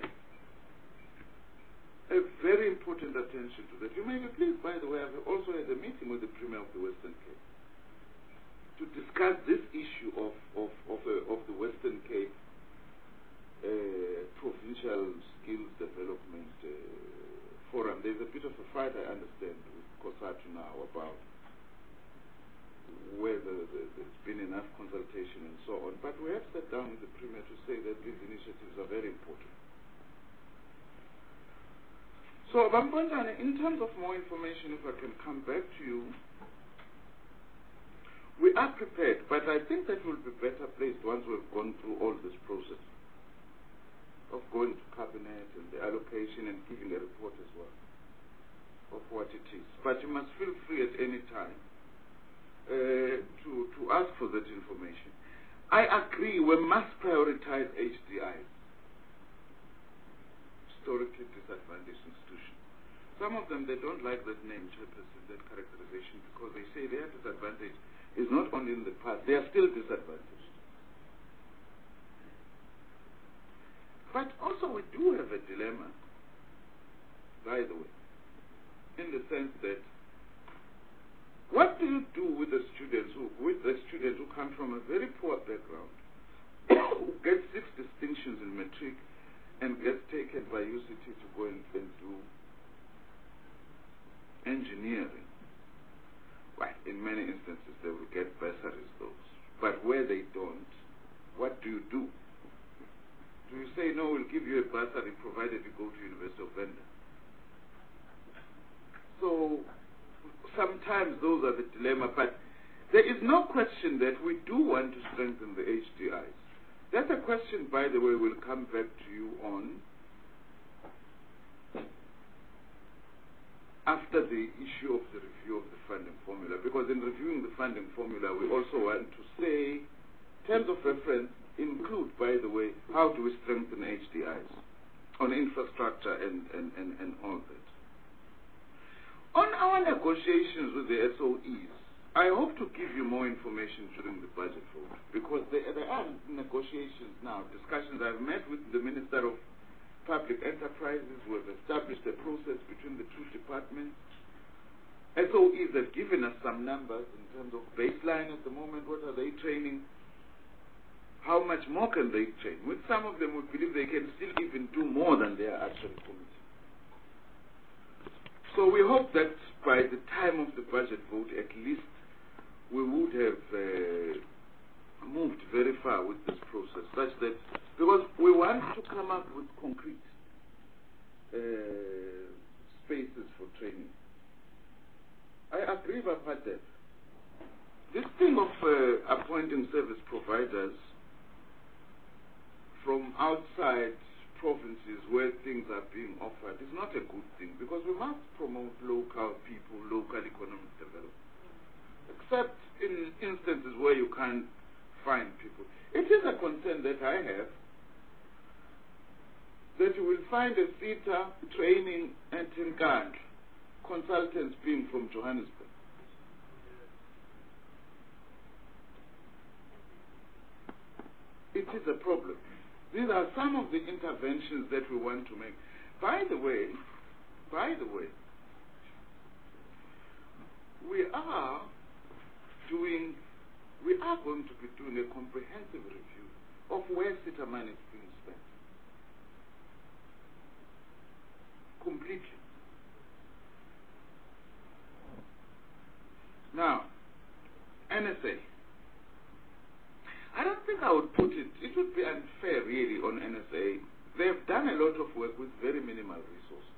a very important attention to that. You may be pleased, by the way, I've also had a meeting with the Premier of the Western Cape to discuss this issue of, of, of, uh, of the Western Cape uh, Provincial Skills Development uh, Forum. There's a bit of a fight, I understand, with COSATU now about whether there's been enough consultation and so on. But we have sat down with the Premier to say that these initiatives are very important. So, Bambondane, in terms of more information, if I can come back to you, we are prepared, but I think that will be better placed once we've gone through all this process of going to cabinet and the allocation and giving a report as well of what it is. But you must feel free at any time uh, to, to ask for that information. I agree, we must prioritize H D Is, historically disadvantaged institutions. Some of them, they don't like that name, Chairperson, that characterization, because they say their disadvantage is not only in the past, they are still disadvantaged. But also we do have a dilemma, by the way, in the sense that what do you do with the students who, with the students who come from a very poor background, who get six distinctions in matric and get taken by U C T to go and, and do engineering? Well, in many instances they will get bursaries, those. But where they don't, what do you do? Do you say, no, we'll give you a bursary provided you go to University of Venda? So sometimes those are the dilemma, but there is no question that we do want to strengthen the H D Is. That's a question, by the way, we'll come back to you on after the issue of the review of the funding formula, because in reviewing the funding formula, we also want to say, terms of reference, include, by the way, how do we strengthen H D Is on infrastructure and, and, and, and all that. On our negotiations with the S O Es, I hope to give you more information during the budget vote, because there, there are negotiations now, discussions. I've met with the Minister of public enterprises. We've established a process between the two departments. S O Es have given us some numbers in terms of baseline at the moment. What are they training? How much more can they train? With some of them, we believe they can still even do more than they are actually committing. So we hope that by the time of the budget vote, at least we would have uh, moved very far with this process, such that, because we want to come up with concrete uh, spaces for training. I agree with that. This thing of uh, appointing service providers from outside provinces where things are being offered is not a good thing, because we must promote local people, local economic development, except in instances where you can't find people. It is a concern that I have that you will find a theater training at Nkandla, consultants being from Johannesburg. It is a problem. These are some of the interventions that we want to make. By the way, by the way, we are doing, we are going to be doing a comprehensive review of where SETA money is being spent. Completely. Now, N S A. I don't think I would put it, it would be unfair really on N S A. They've done a lot of work with very minimal resources.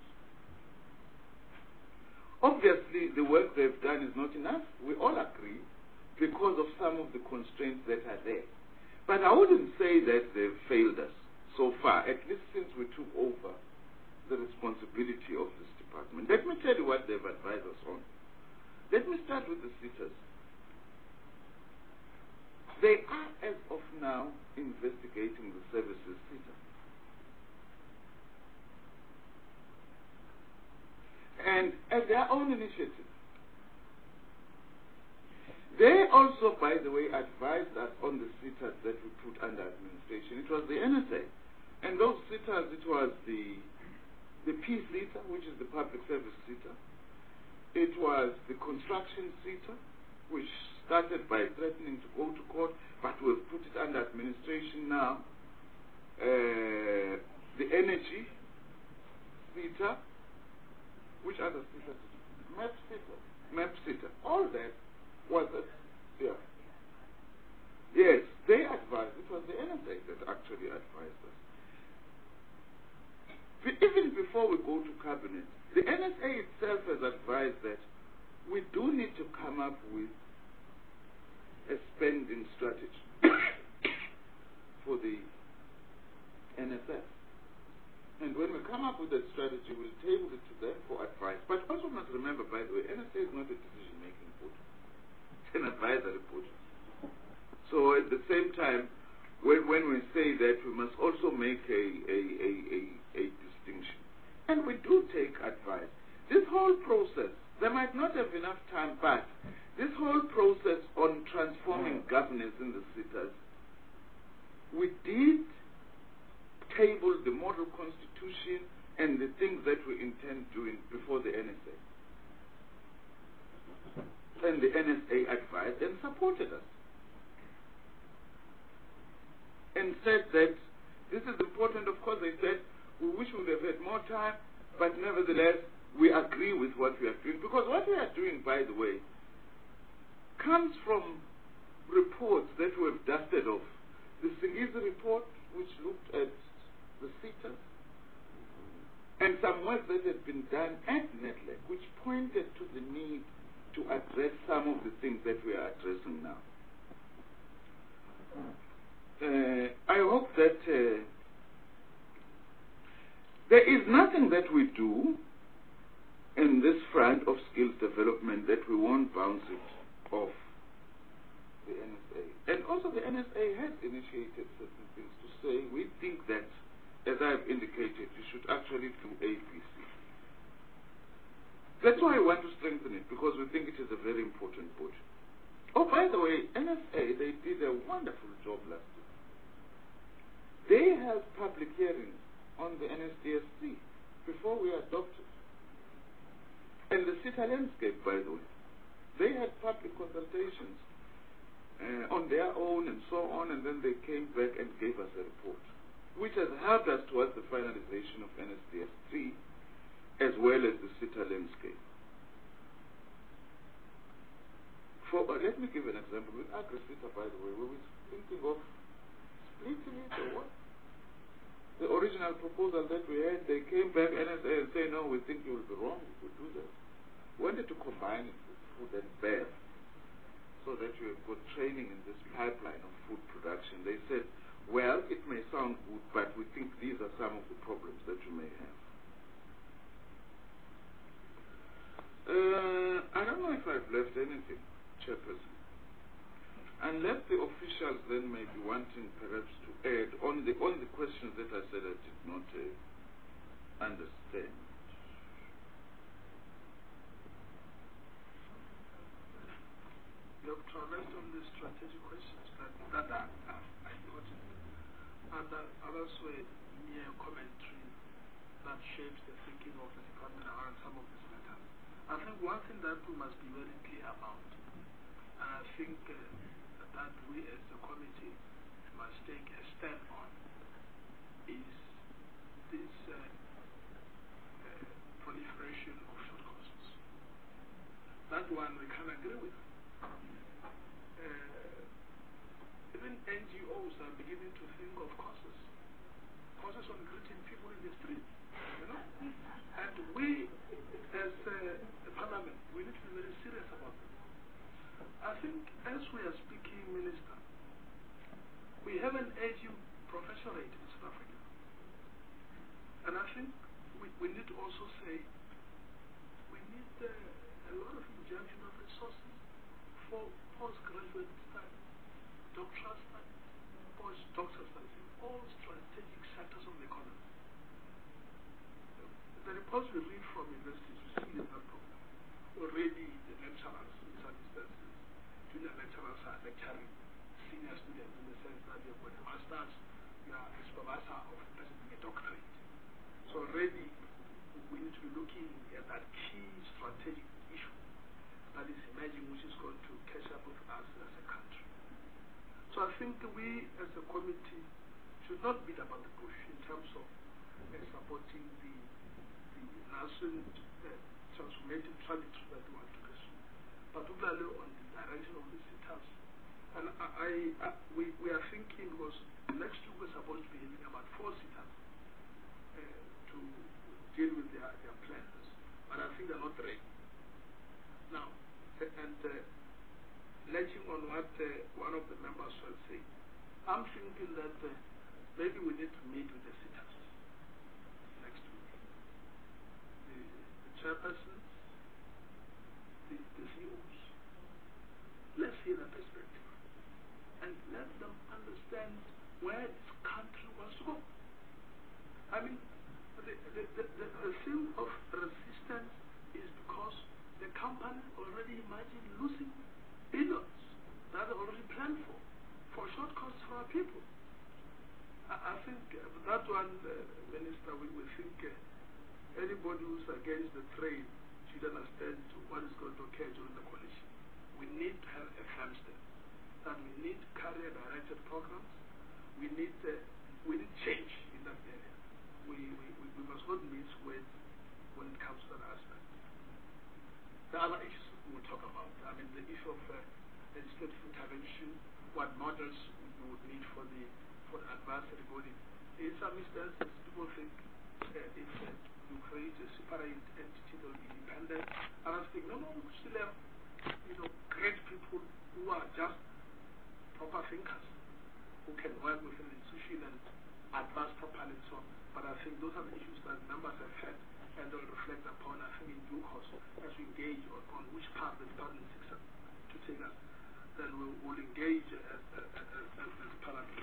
Obviously, the work they've done is not enough. We all agree, because of some of the constraints that are there. But I wouldn't say that they've failed us so far, at least since we took over the responsibility of this department. Let me tell you what they've advised us on. Let me start with the SETAs. They are, as of now, investigating the services SETA. And at their own initiative. They also, by the way, advised us on the SETAs that we put under administration. It was the N S A. And those SETAs, it was the, the P SETA, which is the Public Service SETA. It was the Construction SETA, which started by threatening to go to court, but we've put it under administration now. Uh, the Energy SETA, which other SETA? M E P SETA. M E P SETA. All that was it. Yeah. Yes, they advised. It was the N S A that actually advised us. Even before we go to cabinet, the N S A itself has advised that we do need to come up with a spending strategy for the N S F. And when we come up with that strategy, we'll table it to them for advice. But also must remember, by the way, N S A is not a decision-making body. It's an advisory body. So at the same time, when, when we say that, we must also make a, a, a, a, a distinction. And we do take advice. This whole process, there might not have enough time, but this whole process on transforming governance in the SETAs, we did table the model constitution and the things that we intend doing before the N S A. And the N S A advised and supported us. And said that this is important. Of course, they said, we wish we would have had more time, but nevertheless, we agree with what we are doing. Because what we are doing, by the way, comes from reports that we have dusted off. The Singiza report, which looked at the SETAs, and some work that had been done at NETLAC, which pointed to the need to address some of the things that we are addressing now. Uh, I hope that uh, there is nothing that we do in this front of skills development that we won't bounce it off the N S A. And also the N S A has initiated certain things to say, we think that, as I've indicated, you should actually do A B C. That's why I want to strengthen it, because we think it is a very important body. Oh, by the way, N S A, they did a wonderful job last year. They held public hearings on the N S D S C before we adopted. And the SITA landscape, by the way, they had public consultations uh, on their own and so on, and then they came back and gave us a report, which has helped us towards the finalization of N S D S three as well as the SITA landscape. For, uh, let me give an example. With AgriSITA, by the way, we were thinking of splitting it or what? The original proposal that we had, they came back, N S A, and say, no, we think you will be wrong, we could do that. We wanted to combine it with food and bear so that you have got training in this pipeline of food production. They said, well, it may sound good, but we think these are some of the problems that you may have. Uh, I don't know if I've left anything, Chairperson. Unless the officials then may be wanting perhaps to add on the on the questions that I said I did not uh, understand. You have commented on the strategic questions that, that are, are, are important, and uh, also a mere commentary that shapes the thinking of the department around some of these matters. I think one thing that we must be very clear about, and I think uh, that we as the committee must take a stand on, is this uh, uh, proliferation of short courses. That one we can agree with. Uh, even N G Os are beginning to think of courses, courses on greeting people in the street, you know. And we, as uh, the Parliament, we need to be very serious about it. I think as we are speaking, Minister, we have an aging professorate in South Africa. And I think we, we need to also say we need uh, a lot of injection of resources for postgraduate studies, doctoral studies, postdoctoral studies, in all strategic sectors of the economy. The reports we read from universities, we see that problem. Already the lecturers, in some instances, junior lecturers are lecturing senior students in the sense that you've got a master's, you are a supervisor of a person with a doctorate. So already we need to be looking at that key strategic issue that is emerging, which is going to catch up with us as a country. So I think we as a committee should not beat about the bush in terms of uh, supporting the, the nascent uh, transformative trajectory that we want to pursue, particularly on the direction of the SITAs. And I, I, I, we, we are thinking, because next week we're supposed to be having about four SITAs uh, to deal with their, their plans, but I think they're not ready. Now, and uh, latching on what uh, one of the members was saying, I'm thinking that uh, maybe we need to meet with the SITAs next week. The, the chairpersons, the, the C E Os. Let's hear their perspective and let them understand where this country wants to go. I mean, the, the, the, the, the thing of resistance is because the company already imagine losing billions that are already planned for, for short costs for our people. I, I think uh, that one, uh, Minister, we, we think uh, anybody who's against the trade should understand what is going to occur during the coalition. We need to have a firm step, that we need career-directed programs, we need uh, we need change in that area. We, we, we must not miss words when it comes to that aspect. The other issues we'll talk about, I mean, the issue of uh, legislative intervention, what models we would need for the for the advisory body. In some instances, people think uh, if uh, you create a separate entity that will be independent, and I think, no, no, we still have, you know, great people who are just proper thinkers, who can work within an institution and advance properly and so on. But I think those are the issues that members have had, and they'll reflect upon, I think, in due course, as we engage on, on which path the department takes to take us. Then we'll, we'll engage as, as, as, as, as Parliament.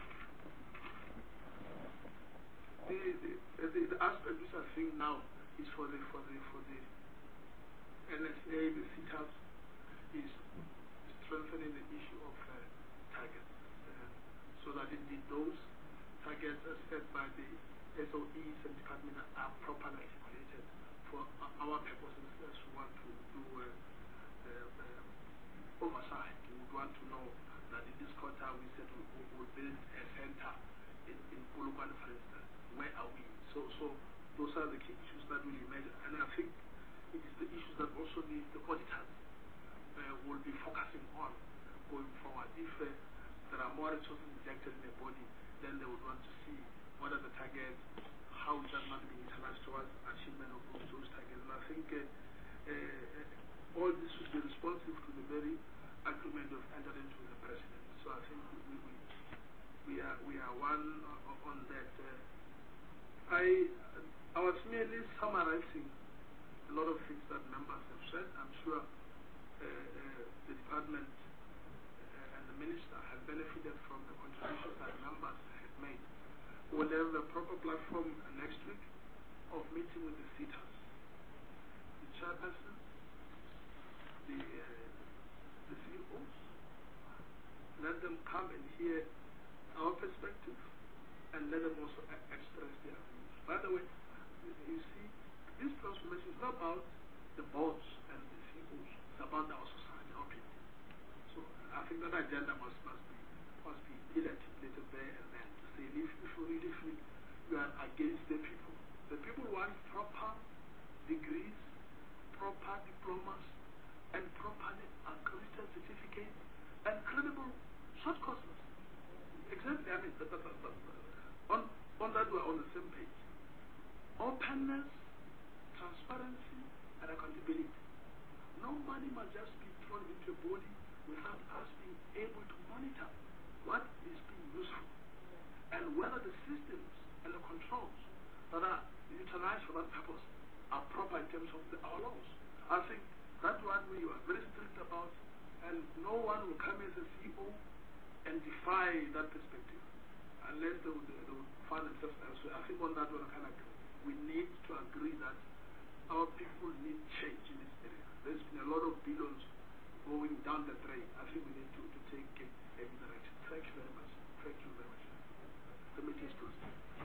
The, the, the, the aspect which I think now is for the for the for the N S A, the SITAs, is strengthening the issue of uh, targets, uh, so that indeed those targets as set by the S O Es and departments are properly articulated for our purposes as we want to do uh, uh, uh, oversight. We would want to know that in this quarter we said we will build a center in, in Polokwane, for instance. Where are we? So, so those are the key issues that will emerge, and I think it is the issues that also need the auditors uh, will be focusing on going forward. If uh, there are more resources injected in the body, then they would want to see what are the targets, how is that money being utilized towards achievement of those targets. And I think uh, uh, all this should be responsive to the very agreement of entered into with the president. So I think we we, we are we are one uh, on that. Uh, I I was merely summarizing a lot of things that members have said. I'm sure uh, uh, the department uh, and the minister have benefited from the contributions that members have made. We'll have a proper platform next week of meeting with the SETAs, the chairperson, the, uh, the C E Os. Let them come and hear our perspective and let them also express their views. By the way, you see, this transformation is not about the boards and the C E Os, it's about our society, our people. So I think that agenda must, must be must be articulated there and then to say if, if you really feel you are against the people. The people want proper degrees, proper diplomas, and properly accredited certificates and credible short courses. Exactly, I mean, that, that, that, that, on, on that we're on the same page. Openness, transparency, and accountability. No money must just be thrown into a body without us being able to monitor what is being useful and whether the systems and the controls that are utilized for that purpose are proper in terms of the, our laws. I think that's what we are very strict about, and no one will come as a C E O and defy that perspective unless they would, they would find themselves elsewhere. I think on that one, kind of, we need to agree that our people need change in this area. There's been a lot of billions going down the drain. I think we need to, to take a, a direction. Thank you very much. Thank you very much. The meeting is closed.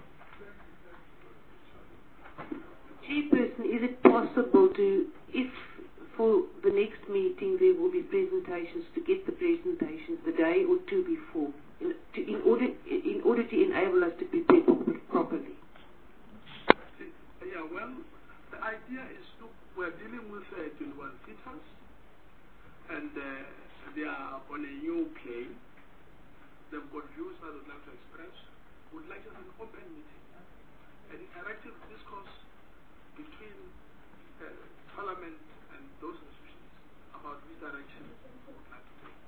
Chairperson, is it possible to, if for the next meeting there will be presentations, to get the presentations the day or two before, in, to, in order in order to enable us to prepare properly? Yeah, well, the idea is, look, we're dealing with uh, twenty-one SETAs, and uh, they are on a new plane. They've got views that they'd like to express. We'd like to have an open meeting, an interactive discourse between uh, Parliament and those institutions about which direction we would like to take.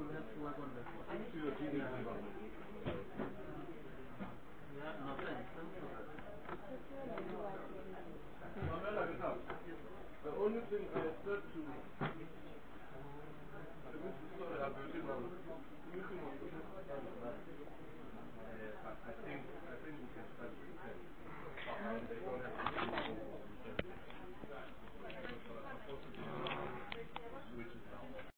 will have to work on that one. Yeah, no thanks. Thanks for that. The only thing I said